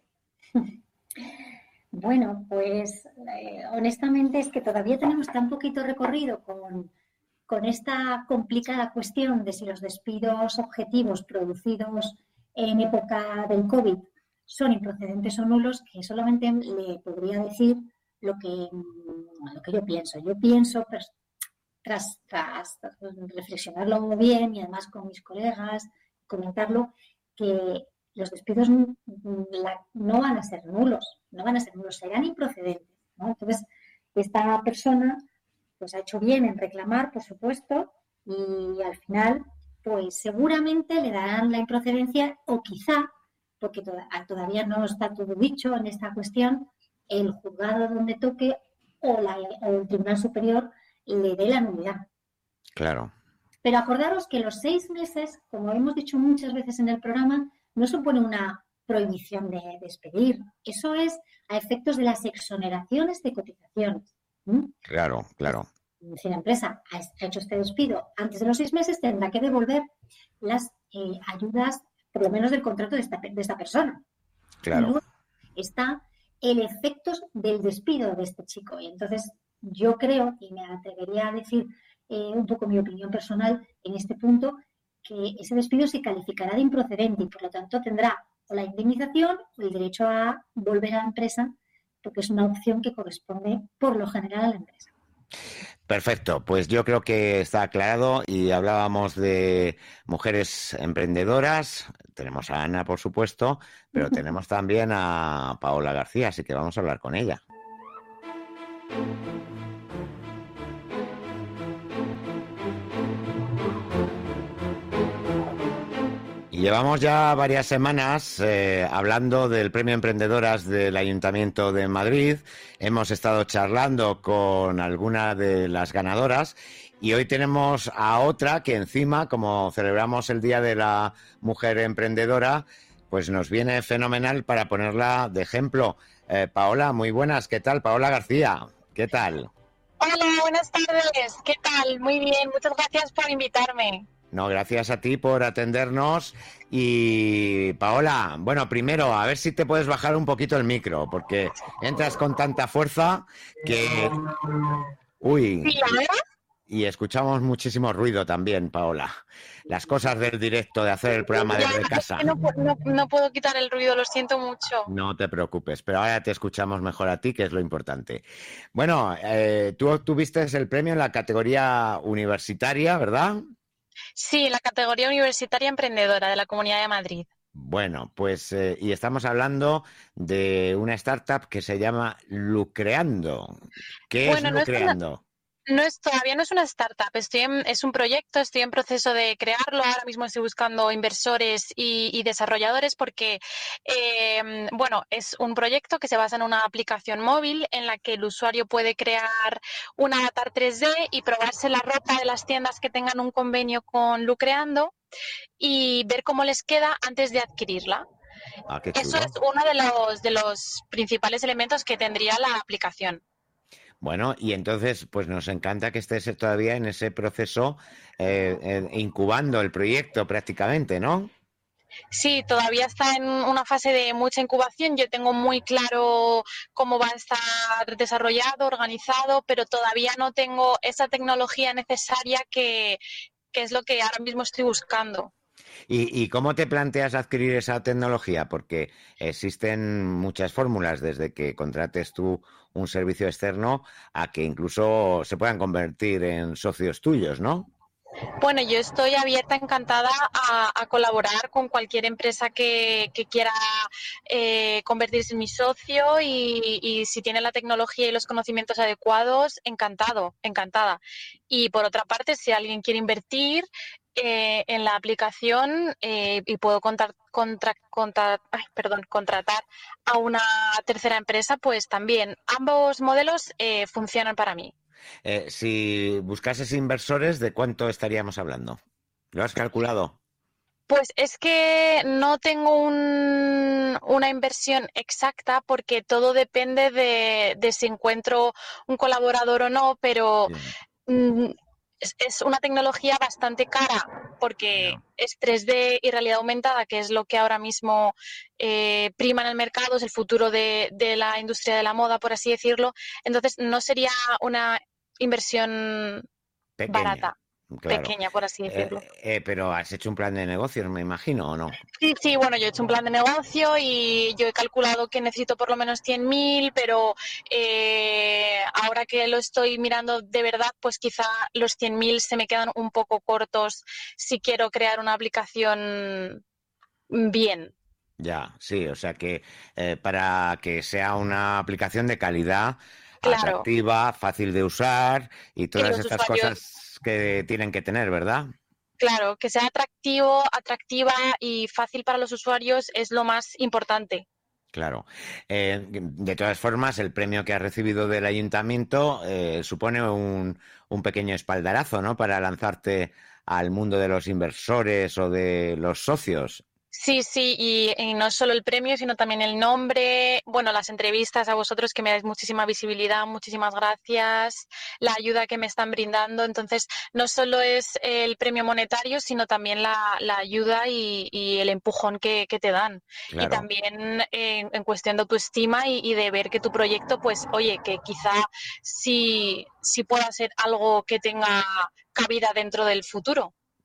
Bueno, pues eh, honestamente es que todavía tenemos tan poquito recorrido con, con esta complicada cuestión de si los despidos objetivos producidos en época del COVID son improcedentes o nulos, que solamente le podría decir lo que, lo que yo pienso. Yo pienso... Tras, tras reflexionarlo bien y además con mis colegas, comentarlo, que los despidos no van a ser nulos, no van a ser nulos, serán improcedentes, ¿no? Entonces, esta persona pues ha hecho bien en reclamar, por supuesto, y al final, pues seguramente le darán la improcedencia o quizá, porque todavía no está todo dicho en esta cuestión, el juzgado donde toque o, la, o el Tribunal Superior le dé la nulidad. Claro. Pero acordaros que los seis meses, como hemos dicho muchas veces en el programa, no supone una prohibición de despedir. Eso es a efectos de las exoneraciones de cotizaciones. ¿Mm? Claro, claro. Si la empresa ha hecho este despido antes de los seis meses, tendrá que devolver las eh, ayudas, por lo menos del contrato de esta, de esta persona. Claro. Y luego está el efecto del despido de este chico. Y entonces, yo creo, y me atrevería a decir eh, un poco mi opinión personal en este punto, que ese despido se calificará de improcedente y por lo tanto tendrá o la indemnización o el derecho a volver a la empresa, porque es una opción que corresponde por lo general a la empresa. Perfecto, pues yo creo que está aclarado y hablábamos de mujeres emprendedoras. Tenemos a Ana, por supuesto, pero tenemos también a Paola García, así que vamos a hablar con ella. Llevamos ya varias semanas eh, hablando del Premio Emprendedoras del Ayuntamiento de Madrid. Hemos estado charlando con alguna de las ganadoras y hoy tenemos a otra que encima, como celebramos el Día de la Mujer Emprendedora, pues nos viene fenomenal para ponerla de ejemplo. Eh, Paola, muy buenas. ¿Qué tal? Paola García, ¿qué tal? Hola, buenas tardes. ¿Qué tal? Muy bien. Muchas gracias por invitarme. No, gracias a ti por atendernos. Y Paola, bueno, primero, a ver si te puedes bajar un poquito el micro, porque entras con tanta fuerza que... Uy. ¿Sí, la verdad? Y escuchamos muchísimo ruido también, Paola. Las cosas del directo, de hacer el programa Ya, desde casa. Es que no, no, no puedo quitar el ruido, lo siento mucho. No te preocupes, pero ahora te escuchamos mejor a ti, que es lo importante. Bueno, eh, tú obtuviste el premio en la categoría universitaria, ¿verdad? Sí, la categoría universitaria emprendedora de la Comunidad de Madrid. Bueno, pues eh, y estamos hablando de una startup que se llama Lucreando. ¿Qué Bueno, es no es Lucreando? una- No es, todavía no es una startup, estoy en- es un proyecto, estoy en proceso de crearlo. Ahora mismo estoy buscando inversores y, y desarrolladores porque, eh, bueno, es un proyecto que se basa en una aplicación móvil en la que el usuario puede crear un avatar tres D y probarse la ropa de las tiendas que tengan un convenio con Lucreando y ver cómo les queda antes de adquirirla. Ah, qué Eso chulo. es uno de los, de los principales elementos que tendría la aplicación. Bueno, y entonces, pues nos encanta que estés todavía en ese proceso, eh, eh, incubando el proyecto prácticamente, ¿no? Sí, todavía está en una fase de mucha incubación. Yo tengo muy claro cómo va a estar desarrollado, organizado, pero todavía no tengo esa tecnología necesaria que, que es lo que ahora mismo estoy buscando. ¿Y, y cómo te planteas adquirir esa tecnología? Porque existen muchas fórmulas, desde que contrates tú un servicio externo a que incluso se puedan convertir en socios tuyos, ¿no? Bueno, yo estoy abierta, encantada a, a colaborar con cualquier empresa que, que quiera eh, convertirse en mi socio y, y si tiene la tecnología y los conocimientos adecuados, encantado, encantada. Y por otra parte, si alguien quiere invertir eh, en la aplicación eh, y puedo contar, contra, contra, ay, perdón, contratar a una tercera empresa, pues también ambos modelos eh, funcionan para mí. Eh, si buscases inversores, ¿de cuánto estaríamos hablando? ¿Lo has calculado? Pues es que no tengo un, una inversión exacta porque todo depende de, de si encuentro un colaborador o no, pero mm, es, es una tecnología bastante cara porque es tres D y realidad aumentada, que es lo que ahora mismo eh, prima en el mercado, es el futuro de, de la industria de la moda, por así decirlo. Entonces no sería una inversión Pequeña, barata. claro. Pequeña, por así decirlo. Eh, eh, pero has hecho un plan de negocios, me imagino, ¿o no? Sí, sí, bueno, yo he hecho un plan de negocio y yo he calculado que necesito por lo menos cien mil, pero eh, ahora que lo estoy mirando de verdad, pues quizá los cien mil se me quedan un poco cortos si quiero crear una aplicación bien. Ya, sí, o sea que eh, para que sea una aplicación de calidad, Claro. atractiva, fácil de usar y todas los estas usuarios- cosas que tienen que tener, ¿verdad? Claro, que sea atractivo, atractiva y fácil para los usuarios es lo más importante. Claro. Eh, de todas formas, el premio que has recibido del ayuntamiento eh, supone un, un pequeño espaldarazo, ¿no? Para lanzarte al mundo de los inversores o de los socios. Sí, sí, y, y no solo el premio, sino también el nombre, bueno, las entrevistas a vosotros que me dais muchísima visibilidad, muchísimas gracias, la ayuda que me están brindando. Entonces, no solo es el premio monetario, sino también la, la ayuda y, y el empujón que, que te dan. Claro. Y también eh, en cuestión de autoestima y, y de ver que tu proyecto, pues, oye, que quizá sí, sí pueda ser algo que tenga cabida dentro del futuro.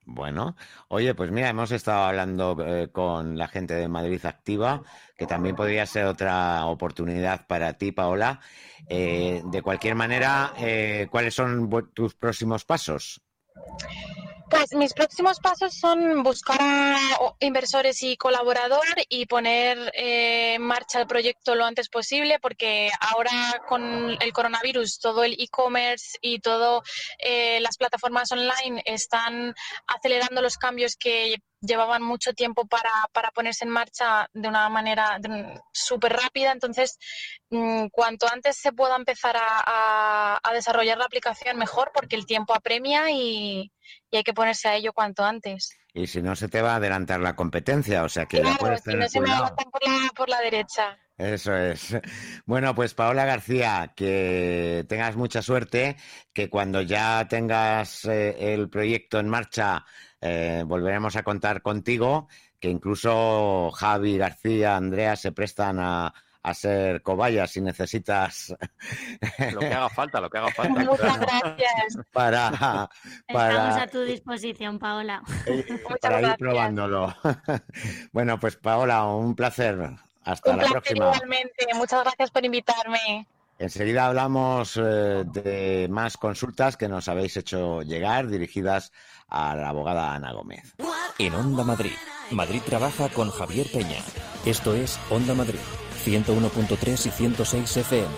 Bueno, oye, pues mira, hemos estado hablando eh, con la gente de Madrid Activa, que también podría ser otra oportunidad para ti, Paola. Eh, de cualquier manera, eh, ¿cuáles son tus próximos pasos? Pues mis próximos pasos son buscar a inversores y colaborador y poner eh, en marcha el proyecto lo antes posible, porque ahora con el coronavirus todo el e-commerce y todas eh, las plataformas online están acelerando los cambios que llevaban mucho tiempo para, para ponerse en marcha de una manera súper rápida. Entonces, mmm, cuanto antes se pueda empezar a, a, a desarrollar la aplicación, mejor, porque el tiempo apremia y, y hay que ponerse a ello cuanto antes. Y si no, se te va a adelantar la competencia, o sea que claro, ya puedes tener si no cuidado. se me adelantan por la, por la derecha. Eso es. Bueno, pues Paola García, que tengas mucha suerte, que cuando ya tengas eh, el proyecto en marcha, eh, volveremos a contar contigo, que incluso Javi García, Andrea se prestan a, a ser cobayas si necesitas. Lo que haga falta, lo que haga falta. Muchas gracias. Para, para, Estamos a tu disposición, Paola. para ir probándolo. Bueno, pues Paola, un placer. Hasta Un la placer próxima. Igualmente. Muchas gracias por invitarme. Enseguida hablamos eh, de más consultas que nos habéis hecho llegar, dirigidas a la abogada Ana Gómez. En Onda Madrid, Madrid trabaja con Javier Peña. Esto es Onda Madrid, ciento uno punto tres y ciento seis F M.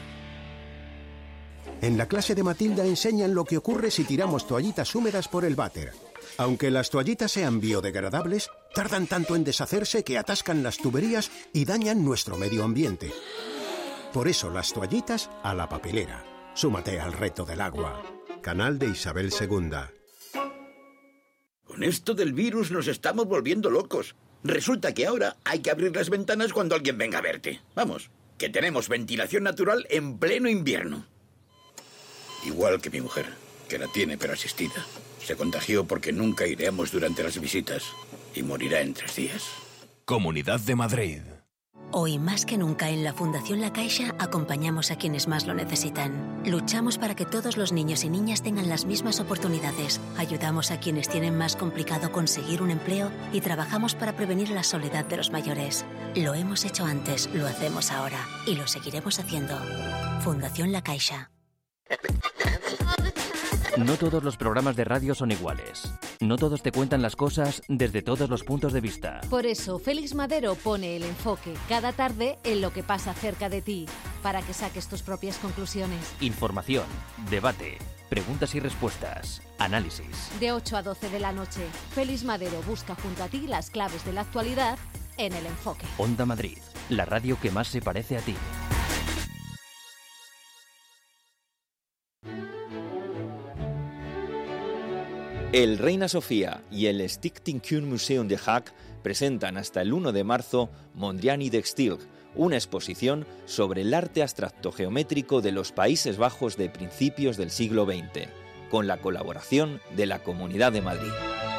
En la clase de Matilda enseñan lo que ocurre si tiramos toallitas húmedas por el váter. Aunque las toallitas sean biodegradables, tardan tanto en deshacerse que atascan las tuberías y dañan nuestro medio ambiente. Por eso las toallitas a la papelera. Súmate al reto del agua. Canal de Isabel segunda. Con esto del virus nos estamos volviendo locos. Resulta que ahora hay que abrir las ventanas cuando alguien venga a verte. Vamos, que tenemos ventilación natural en pleno invierno. Igual que mi mujer, que la tiene pero asistida. Se contagió porque nunca aireamos durante las visitas y morirá en tres días. Comunidad de Madrid. Hoy más que nunca en la Fundación La Caixa acompañamos a quienes más lo necesitan. Luchamos para que todos los niños y niñas tengan las mismas oportunidades. Ayudamos a quienes tienen más complicado conseguir un empleo y trabajamos para prevenir la soledad de los mayores. Lo hemos hecho antes, lo hacemos ahora y lo seguiremos haciendo. Fundación La Caixa. No todos los programas de radio son iguales. No todos te cuentan las cosas desde todos los puntos de vista. Por eso, Félix Madero pone el enfoque cada tarde en lo que pasa cerca de ti, para que saques tus propias conclusiones. Información, debate, preguntas y respuestas, análisis. De ocho a doce de la noche, Félix Madero busca junto a ti las claves de la actualidad en el enfoque. Onda Madrid, la radio que más se parece a ti. El Reina Sofía y el Stichting-Kunstmuseum de Haag presentan hasta el uno de marzo Mondrian de Stilg, una exposición sobre el arte abstracto geométrico de los Países Bajos de principios del siglo veinte, con la colaboración de la Comunidad de Madrid.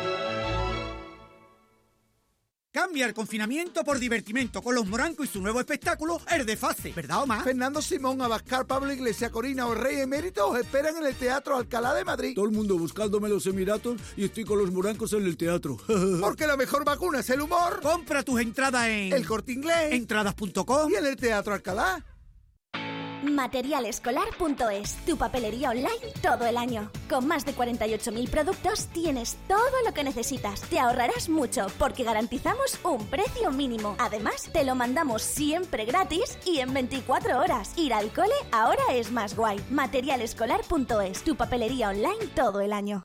Cambia el confinamiento por divertimento con los Morancos y su nuevo espectáculo, El Desfase. ¿Verdad, Omar? Fernando Simón, Abascal, Pablo Iglesias, Corina o Rey Emérito os esperan en el Teatro Alcalá de Madrid. Todo el mundo buscándome los Emiratos y estoy con los Morancos en el teatro. Porque la mejor vacuna es el humor. Compra tus entradas en El Corte Inglés, entradas punto com y en el Teatro Alcalá. material escolar punto es, tu papelería online todo el año. Con más de cuarenta y ocho mil productos tienes todo lo que necesitas. Te ahorrarás mucho porque garantizamos un precio mínimo. Además, te lo mandamos siempre gratis y en veinticuatro horas. Ir al cole ahora es más guay. material escolar punto es, tu papelería online todo el año.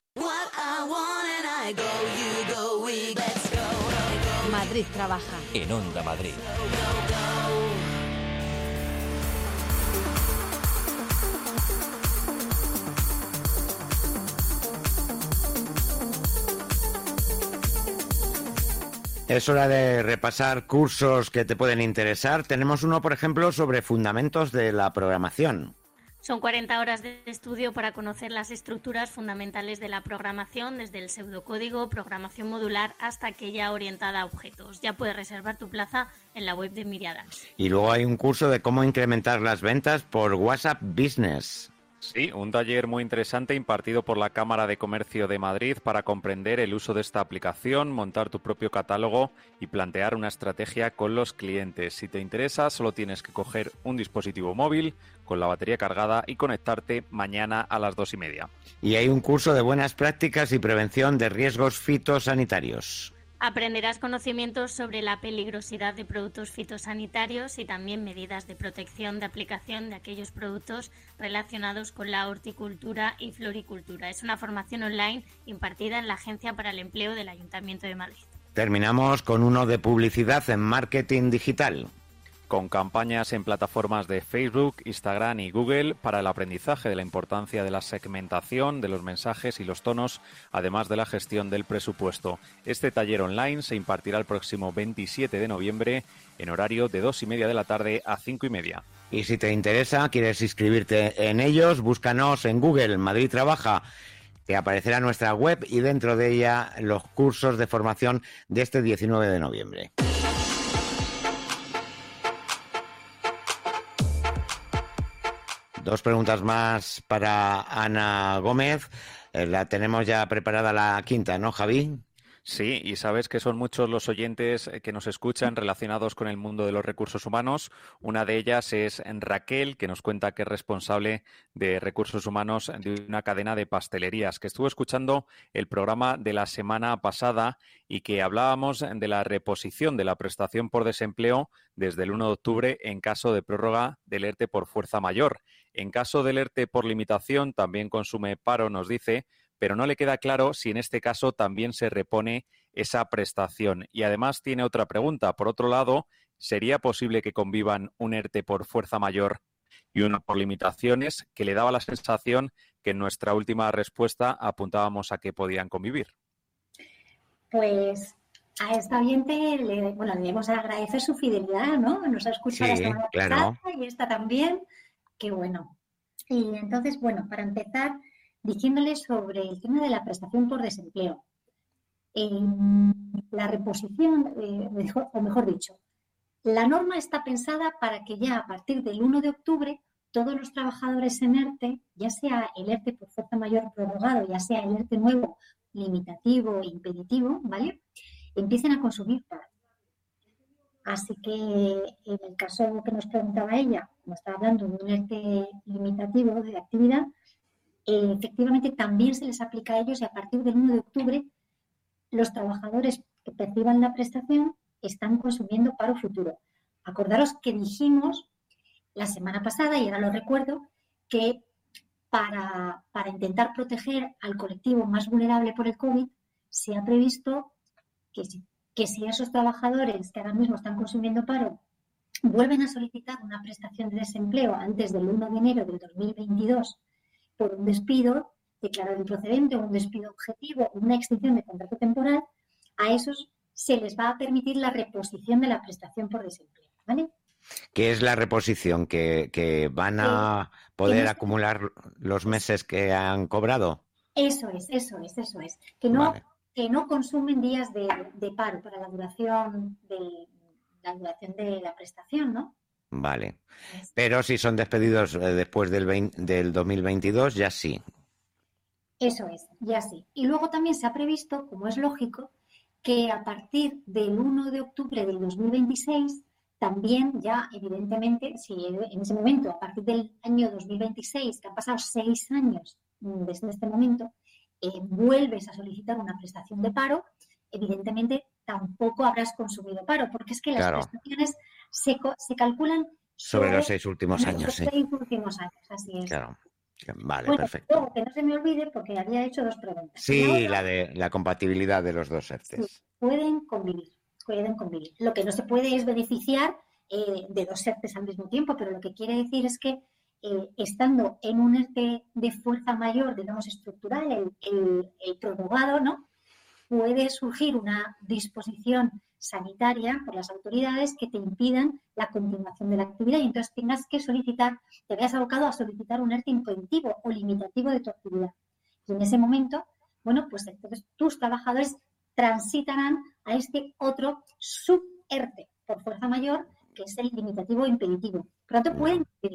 Madrid trabaja. En Onda Madrid. Es hora de repasar cursos que te pueden interesar. Tenemos uno, por ejemplo, sobre fundamentos de la programación. Son cuarenta horas de estudio para conocer las estructuras fundamentales de la programación, desde el pseudocódigo, programación modular, hasta aquella orientada a objetos. Ya puedes reservar tu plaza en la web de Miriadans. Y luego hay un curso de cómo incrementar las ventas por WhatsApp Business. Sí, un taller muy interesante impartido por la Cámara de Comercio de Madrid para comprender el uso de esta aplicación, montar tu propio catálogo y plantear una estrategia con los clientes. Si te interesa, solo tienes que coger un dispositivo móvil con la batería cargada y conectarte mañana a las dos y media. Y hay un curso de buenas prácticas y prevención de riesgos fitosanitarios. Aprenderás conocimientos sobre la peligrosidad de productos fitosanitarios y también medidas de protección de aplicación de aquellos productos relacionados con la horticultura y floricultura. Es una formación online impartida en la Agencia para el Empleo del Ayuntamiento de Madrid. Terminamos con uno de publicidad en marketing digital. Con campañas en plataformas de Facebook, Instagram y Google para el aprendizaje de la importancia de la segmentación, de los mensajes y los tonos, además de la gestión del presupuesto. Este taller online se impartirá el próximo veintisiete de noviembre en horario de dos y media de la tarde a cinco y media. Y si te interesa, quieres inscribirte en ellos, búscanos en Google Madrid Trabaja. Te aparecerá nuestra web y dentro de ella los cursos de formación de este diecinueve de noviembre. Dos preguntas más para Ana Gómez. Eh, la tenemos ya preparada la quinta, ¿no, Javi? Sí, y sabes que son muchos los oyentes que nos escuchan relacionados con el mundo de los recursos humanos. Una de ellas es Raquel, que nos cuenta que es responsable de recursos humanos de una cadena de pastelerías, que estuvo escuchando el programa de la semana pasada y que hablábamos de la reposición de la prestación por desempleo desde el uno de octubre en caso de prórroga del ERTE por fuerza mayor. En caso del ERTE por limitación, también consume paro, nos dice, pero no le queda claro si en este caso también se repone esa prestación. Y además tiene otra pregunta. Por otro lado, ¿sería posible que convivan un ERTE por fuerza mayor y uno por limitaciones? Que le daba la sensación que en nuestra última respuesta apuntábamos a que podían convivir. Pues a esta oyente le, bueno, le debemos agradecer su fidelidad, ¿no? Nos ha escuchado Sí, la semana claro. pasada y esta también. Qué bueno. Y entonces, bueno, para empezar, diciéndole sobre el tema de la prestación por desempleo. Eh, la reposición, eh, mejor, o mejor dicho, la norma está pensada para que ya a partir del uno de octubre todos los trabajadores en ERTE, ya sea el ERTE por fuerza mayor prorrogado, ya sea el ERTE nuevo, limitativo e impeditivo, ¿vale?, empiecen a consumir paro. Así que en el caso que nos preguntaba ella, como estaba hablando de un ERTE limitativo de actividad, eh, efectivamente también se les aplica a ellos y a partir del uno de octubre los trabajadores que perciban la prestación están consumiendo paro futuro. Acordaros que dijimos la semana pasada, y ahora lo recuerdo, que para, para intentar proteger al colectivo más vulnerable por el COVID se ha previsto que si que si esos trabajadores que ahora mismo están consumiendo paro vuelven a solicitar una prestación de desempleo antes del uno de enero del dos mil veintidós por un despido declarado improcedente o un despido objetivo o una extinción de contrato temporal, a esos se les va a permitir la reposición de la prestación por desempleo, ¿vale? ¿Qué es la reposición? ¿Que, que van a poder acumular los meses que han cobrado? Eso es, eso es, eso es. Que no... Vale. que no consumen días de, de paro para la duración de la duración de la prestación, ¿no? Vale. Pero si son despedidos eh, después del, veinte, del dos mil veintidós, ya sí. Eso es, ya sí. Y luego también se ha previsto, como es lógico, que a partir del uno de octubre del dos mil veintiséis, también ya, evidentemente, si en ese momento, a partir del año dos mil veintiséis, que han pasado seis años desde este momento, Eh, vuelves a solicitar una prestación de paro, evidentemente tampoco habrás consumido paro, porque es que las Claro. prestaciones se, se calculan Sobre los seis últimos los años, sí. seis últimos años, así es. Claro. Vale, Bueno, perfecto. luego, que no se me olvide, porque había hecho dos preguntas. Sí, La la de la compatibilidad de los dos ERTES. Sí, pueden convivir, pueden convivir. Lo que no se puede es beneficiar eh, de dos ERTES al mismo tiempo, pero lo que quiere decir es que Eh, estando en un ERTE de fuerza mayor, digamos, estructural, el, el, el prorrogado, ¿no?, puede surgir una disposición sanitaria por las autoridades que te impidan la continuación de la actividad y entonces tengas que solicitar, te veas abocado a solicitar un ERTE impeditivo o limitativo de tu actividad. Y en ese momento, bueno, pues entonces tus trabajadores transitarán a este otro sub-ERTE por fuerza mayor, que es el limitativo o impeditivo. Por lo tanto, pueden vivir.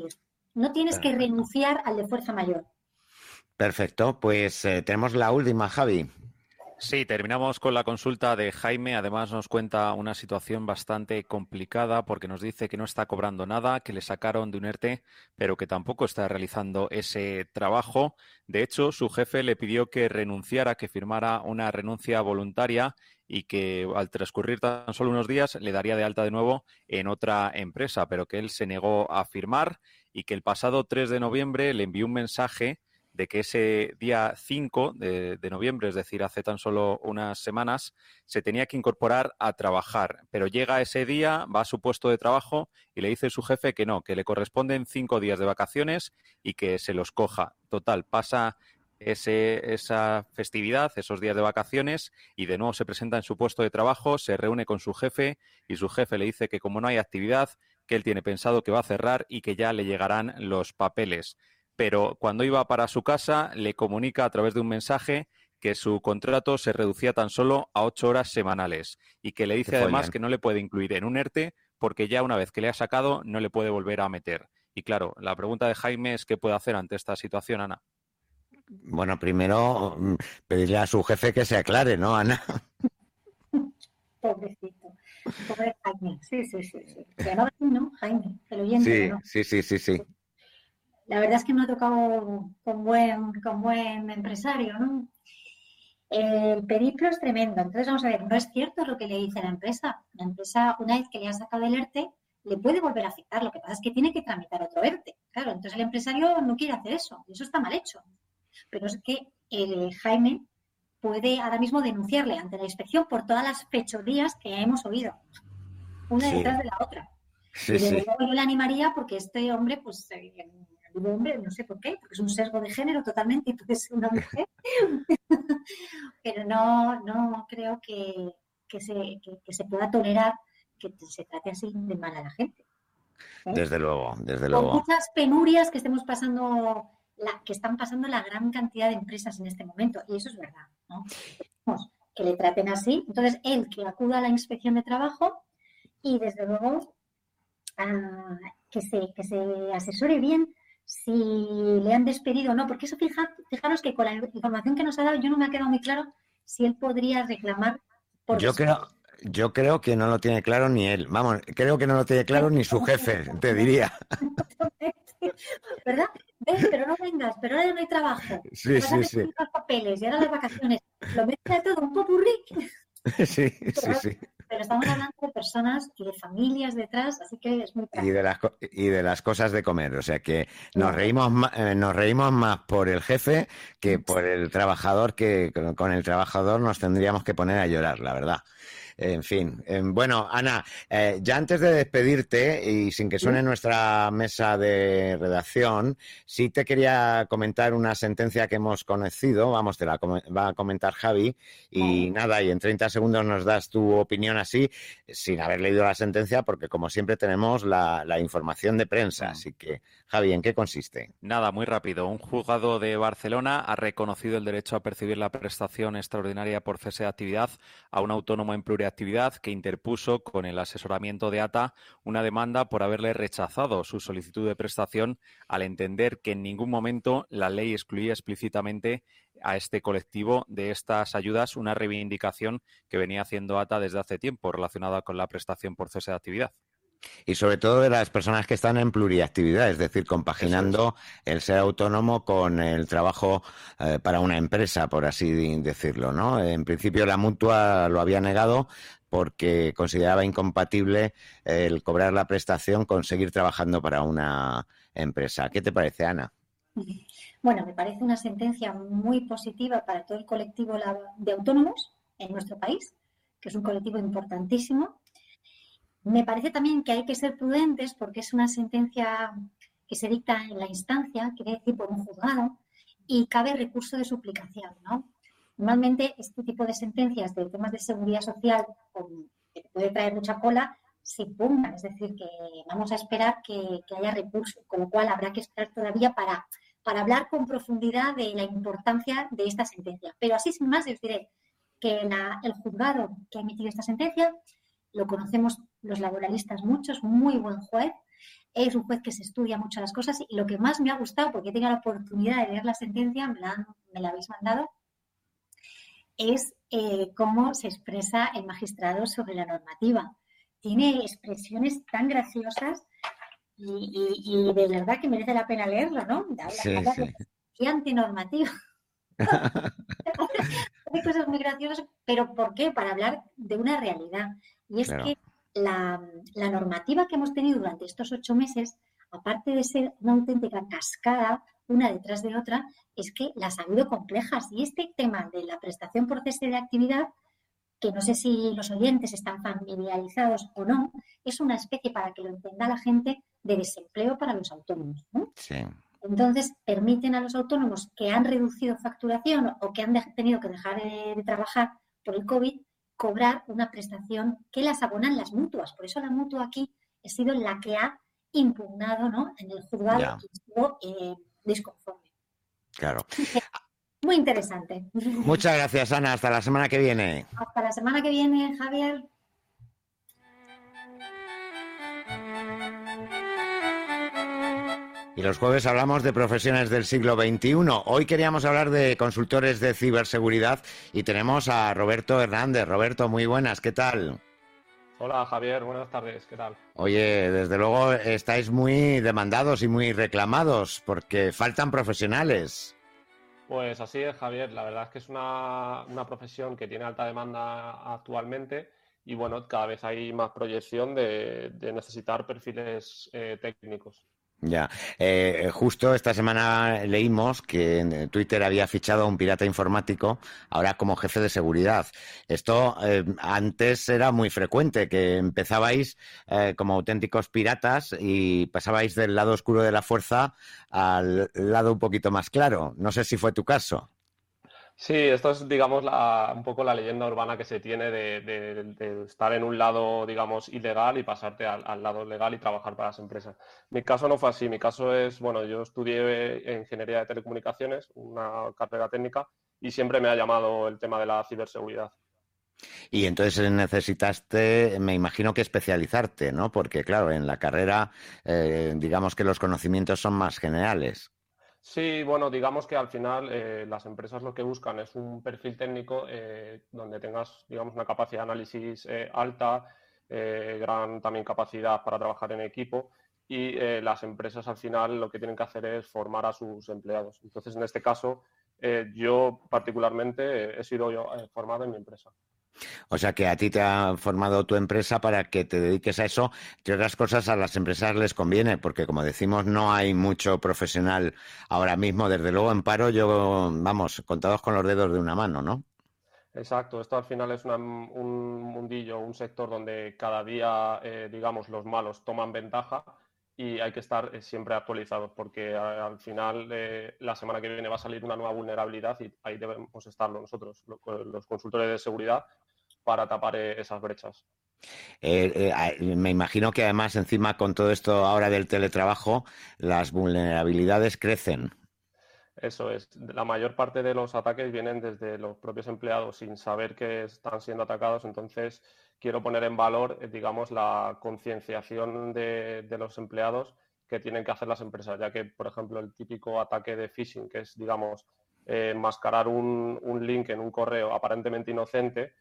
No tienes que renunciar al de fuerza mayor. Perfecto, pues eh, tenemos la última, Javi. Sí, terminamos con la consulta de Jaime. Además nos cuenta una situación bastante complicada porque nos dice que no está cobrando nada, que le sacaron de un ERTE, pero que tampoco está realizando ese trabajo. De hecho, su jefe le pidió que renunciara, que firmara una renuncia voluntaria y que al transcurrir tan solo unos días le daría de alta de nuevo en otra empresa, pero que él se negó a firmar y que el pasado tres de noviembre le envió un mensaje de que ese día cinco de, de noviembre, es decir, hace tan solo unas semanas, se tenía que incorporar a trabajar. Pero llega ese día, va a su puesto de trabajo y le dice su jefe que no, que le corresponden cinco días de vacaciones y que se los coja. Total, pasa ese, esa festividad, esos días de vacaciones, y de nuevo se presenta en su puesto de trabajo, se reúne con su jefe y su jefe le dice que como no hay actividad, que él tiene pensado que va a cerrar y que ya le llegarán los papeles. Pero cuando iba para su casa le comunica a través de un mensaje que su contrato se reducía tan solo a ocho horas semanales y que le dice además que no le puede incluir en un ERTE porque ya una vez que le ha sacado no le puede volver a meter. Y claro, la pregunta de Jaime es qué puede hacer ante esta situación, Ana. Bueno, primero pedirle a su jefe que se aclare, ¿no, Ana? Pobrecito. Pobre Jaime. Sí, sí, sí. sí. Se llamaba así, ¿no? Jaime, el oyente, Sí, ¿no? sí, sí, sí, sí. La verdad es que me ha tocado con buen, con buen empresario, ¿no? El periplo es tremendo. Entonces, vamos a ver, no es cierto lo que le dice la empresa. La empresa, una vez que le ha sacado el ERTE, le puede volver a afectar. Lo que pasa es que tiene que tramitar otro ERTE. Claro, entonces el empresario no quiere hacer eso. Y eso está mal hecho. Pero es que el Jaime puede ahora mismo denunciarle ante la inspección por todas las fechorías que hemos oído. Una Sí. detrás de la otra. Sí, y desde sí. luego yo le animaría porque este hombre, pues... Eh, digo hombre, no sé por qué, porque es un sesgo de género totalmente y puede ser una mujer, pero no, no creo que, que, se, que, que se pueda tolerar que se trate así de mal a la gente. ¿eh? Desde luego, desde Con luego. muchas penurias que estemos pasando, la, que están pasando la gran cantidad de empresas en este momento, y eso es verdad, ¿no? Vamos, que le traten así. Entonces, él que acuda a la inspección de trabajo y desde luego uh, que, se, que se asesore bien si le han despedido o no, porque eso fija, fijaros que con la información que nos ha dado yo no me ha quedado muy claro si él podría reclamar por Yo creo, yo creo que no lo tiene claro ni él. Vamos, creo que no lo tiene claro ni su jefe, te diría. ¿Verdad? ¿Ves? Pero no vengas, pero ahora ya no hay trabajo. Sí, Vas a sí, sí. recibir los papeles y ahora las vacaciones. Lo mezcla todo un popurrí. Sí, sí, sí. Pero estamos hablando de personas y de familias detrás, así que es muy Y de las co- y de las cosas de comer, o sea que nos Claro. reímos ma- eh, nos reímos más por el jefe que por el trabajador, que con- con el trabajador nos tendríamos que poner a llorar, la verdad. En fin, eh, bueno, Ana, eh, ya antes de despedirte y sin que suene nuestra mesa de redacción, sí te quería comentar una sentencia que hemos conocido, vamos, te la come- va a comentar Javi, y nada, y en treinta segundos nos das tu opinión así, sin haber leído la sentencia, porque como siempre tenemos la, la información de prensa, así que, Javi, ¿en qué consiste? Nada, muy rápido. Un juzgado de Barcelona ha reconocido el derecho a percibir la prestación extraordinaria por cese de actividad a un autónomo en pluriactividad que interpuso con el asesoramiento de A T A una demanda por haberle rechazado su solicitud de prestación al entender que en ningún momento la ley excluía explícitamente a este colectivo de estas ayudas, una reivindicación que venía haciendo A T A desde hace tiempo relacionada con la prestación por cese de actividad. Y sobre todo de las personas que están en pluriactividad, es decir, compaginando el ser autónomo con el trabajo eh, para una empresa, por así decirlo, ¿no? En principio la mutua lo había negado porque consideraba incompatible el cobrar la prestación con seguir trabajando para una empresa. ¿Qué te parece, Ana? Bueno, me parece una sentencia muy positiva para todo el colectivo de autónomos en nuestro país, que es un colectivo importantísimo. Me parece también que hay que ser prudentes porque es una sentencia que se dicta en la instancia, quiere decir por un juzgado, y cabe recurso de suplicación, ¿no? Normalmente este tipo de sentencias de temas de seguridad social que puede traer mucha cola se impugnan, es decir, que vamos a esperar que, que haya recurso, con lo cual habrá que esperar todavía para, para hablar con profundidad de la importancia de esta sentencia. Pero así sin más, os diré que la, el juzgado que ha emitido esta sentencia lo conocemos los laboralistas muchos, muy buen juez, es un juez que se estudia mucho las cosas y lo que más me ha gustado, porque he tenido la oportunidad de leer la sentencia, me la, me la habéis mandado, es eh, cómo se expresa el magistrado sobre la normativa. Tiene expresiones tan graciosas y, y, y de verdad que merece la pena leerlo, ¿no? Habla, Sí, habla sí. de antinormativa. Hay cosas muy graciosas, pero ¿por qué? Para hablar de una realidad. Y es Claro. que la, la normativa que hemos tenido durante estos ocho meses, aparte de ser una auténtica cascada, una detrás de otra, es que las ha habido complejas. Y este tema de la prestación por cese de actividad, que no sé si los oyentes están familiarizados o no, es una especie, para que lo entienda la gente, de desempleo para los autónomos, ¿no? Sí. Entonces, permiten a los autónomos que han reducido facturación o que han de- tenido que dejar de, de trabajar por el COVID, cobrar una prestación que las abonan las mutuas. Por eso la mutua aquí ha sido la que ha impugnado, ¿no?, en el juzgado Ya. y estuvo eh, disconforme. Claro. Muy interesante. Muchas gracias, Ana. Hasta la semana que viene. Hasta la semana que viene, Javier. Y los jueves hablamos de profesiones del siglo veintiuno. Hoy queríamos hablar de consultores de ciberseguridad y tenemos a Roberto Hernández. Roberto, muy buenas, ¿qué tal? Hola Javier, buenas tardes, ¿qué tal? Oye, desde luego estáis muy demandados y muy reclamados porque faltan profesionales. Pues así es, Javier, la verdad es que es una, una profesión que tiene alta demanda actualmente y bueno, cada vez hay más proyección de, de necesitar perfiles eh, técnicos. Ya, eh, justo esta semana leímos que en Twitter había fichado a un pirata informático, ahora como jefe de seguridad. Esto eh, antes era muy frecuente, que empezabais eh, como auténticos piratas y pasabais del lado oscuro de la fuerza al lado un poquito más claro. No sé si fue tu caso. Sí, esto es, digamos, la, un poco la leyenda urbana que se tiene de, de- de estar en un lado, digamos, ilegal y pasarte al, al lado legal y trabajar para las empresas. Mi caso no fue así. Mi caso es, bueno, yo estudié ingeniería de telecomunicaciones, una carrera técnica, y siempre me ha llamado el tema de la ciberseguridad. Y entonces necesitaste, me imagino que especializarte, ¿no? Porque claro, en la carrera, eh, digamos que los conocimientos son más generales. Sí, bueno, digamos que al final eh, las empresas lo que buscan es un perfil técnico eh, donde tengas, digamos, una capacidad de análisis eh, alta, eh, gran también capacidad para trabajar en equipo y eh, las empresas al final lo que tienen que hacer es formar a sus empleados. Entonces, en este caso, eh, yo particularmente eh, he sido yo eh, formado en mi empresa. O sea que a ti te ha formado tu empresa para que te dediques a eso. Entre otras cosas, a las empresas les conviene, porque como decimos, no hay mucho profesional ahora mismo. Desde luego, en paro, yo, vamos, contados con los dedos de una mano, ¿no? Exacto, esto al final es una- un mundillo, un sector donde cada día, eh, digamos, los malos toman ventaja y hay que estar eh, siempre actualizados porque a- al final eh, la semana que viene va a salir una nueva vulnerabilidad y ahí debemos estarlo nosotros, lo- los consultores de seguridad, para tapar eh, esas brechas. Eh, eh, a- me imagino que además, encima, con todo esto ahora del teletrabajo, las vulnerabilidades crecen. Eso es. La mayor parte de los ataques vienen desde los propios empleados sin saber que están siendo atacados. Entonces, quiero poner en valor, eh, digamos, la concienciación de, de los empleados que tienen que hacer las empresas, ya que, por ejemplo, el típico ataque de phishing, que es, digamos, eh, enmascarar un, un link en un correo aparentemente inocente,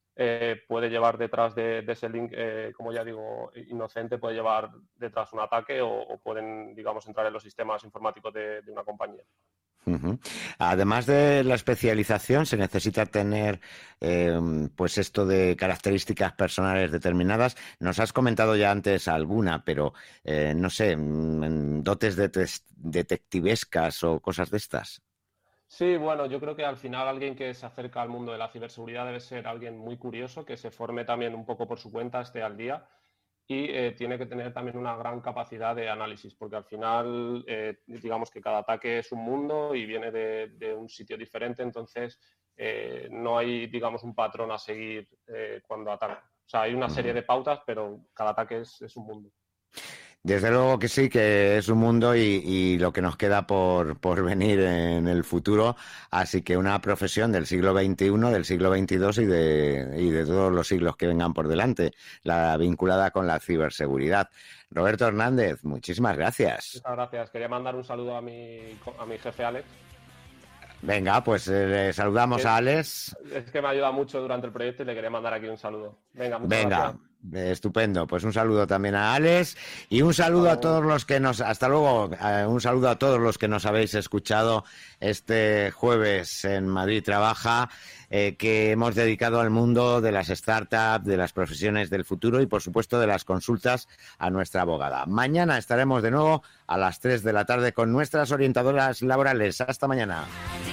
eh, puede llevar detrás de, de ese link, eh, como ya digo, inocente, puede llevar detrás un ataque o, o pueden, digamos, entrar en los sistemas informáticos de, de una compañía. Ujú. Además de la especialización, se necesita tener, eh, pues esto de características personales determinadas. Nos has comentado ya antes alguna, pero eh, no sé, mm, dotes de detectivescas o cosas de estas. Sí, bueno, yo creo que al final alguien que se acerca al mundo de la ciberseguridad debe ser alguien muy curioso, que se forme también un poco por su cuenta, esté al día y eh, tiene que tener también una gran capacidad de análisis, porque al final, eh, digamos que cada ataque es un mundo y viene de, de un sitio diferente, entonces eh, no hay, digamos, un patrón a seguir eh, cuando ataca. O sea, hay una serie de pautas, pero cada ataque es, es un mundo. Desde luego que sí, que es un mundo y, y lo que nos queda por, por venir en el futuro. Así que una profesión del siglo veintiuno, del siglo veintidós y de, y de todos los siglos que vengan por delante, la vinculada con la ciberseguridad. Roberto Hernández, muchísimas gracias. Muchas gracias. Quería mandar un saludo a mi, a mi jefe Alex. Venga, pues eh, le saludamos a Alex. Es que me ha ayudado mucho durante el proyecto y le quería mandar aquí un saludo. Venga, muchas Venga. gracias. Estupendo, pues un saludo también a Alex y un saludo a todos los que nos, hasta luego, eh, un saludo a todos los que nos habéis escuchado este jueves en Madrid Trabaja, eh, que hemos dedicado al mundo de las startups, de las profesiones del futuro y por supuesto de las consultas a nuestra abogada. Mañana estaremos de nuevo a las tres de la tarde con nuestras orientadoras laborales. Hasta mañana.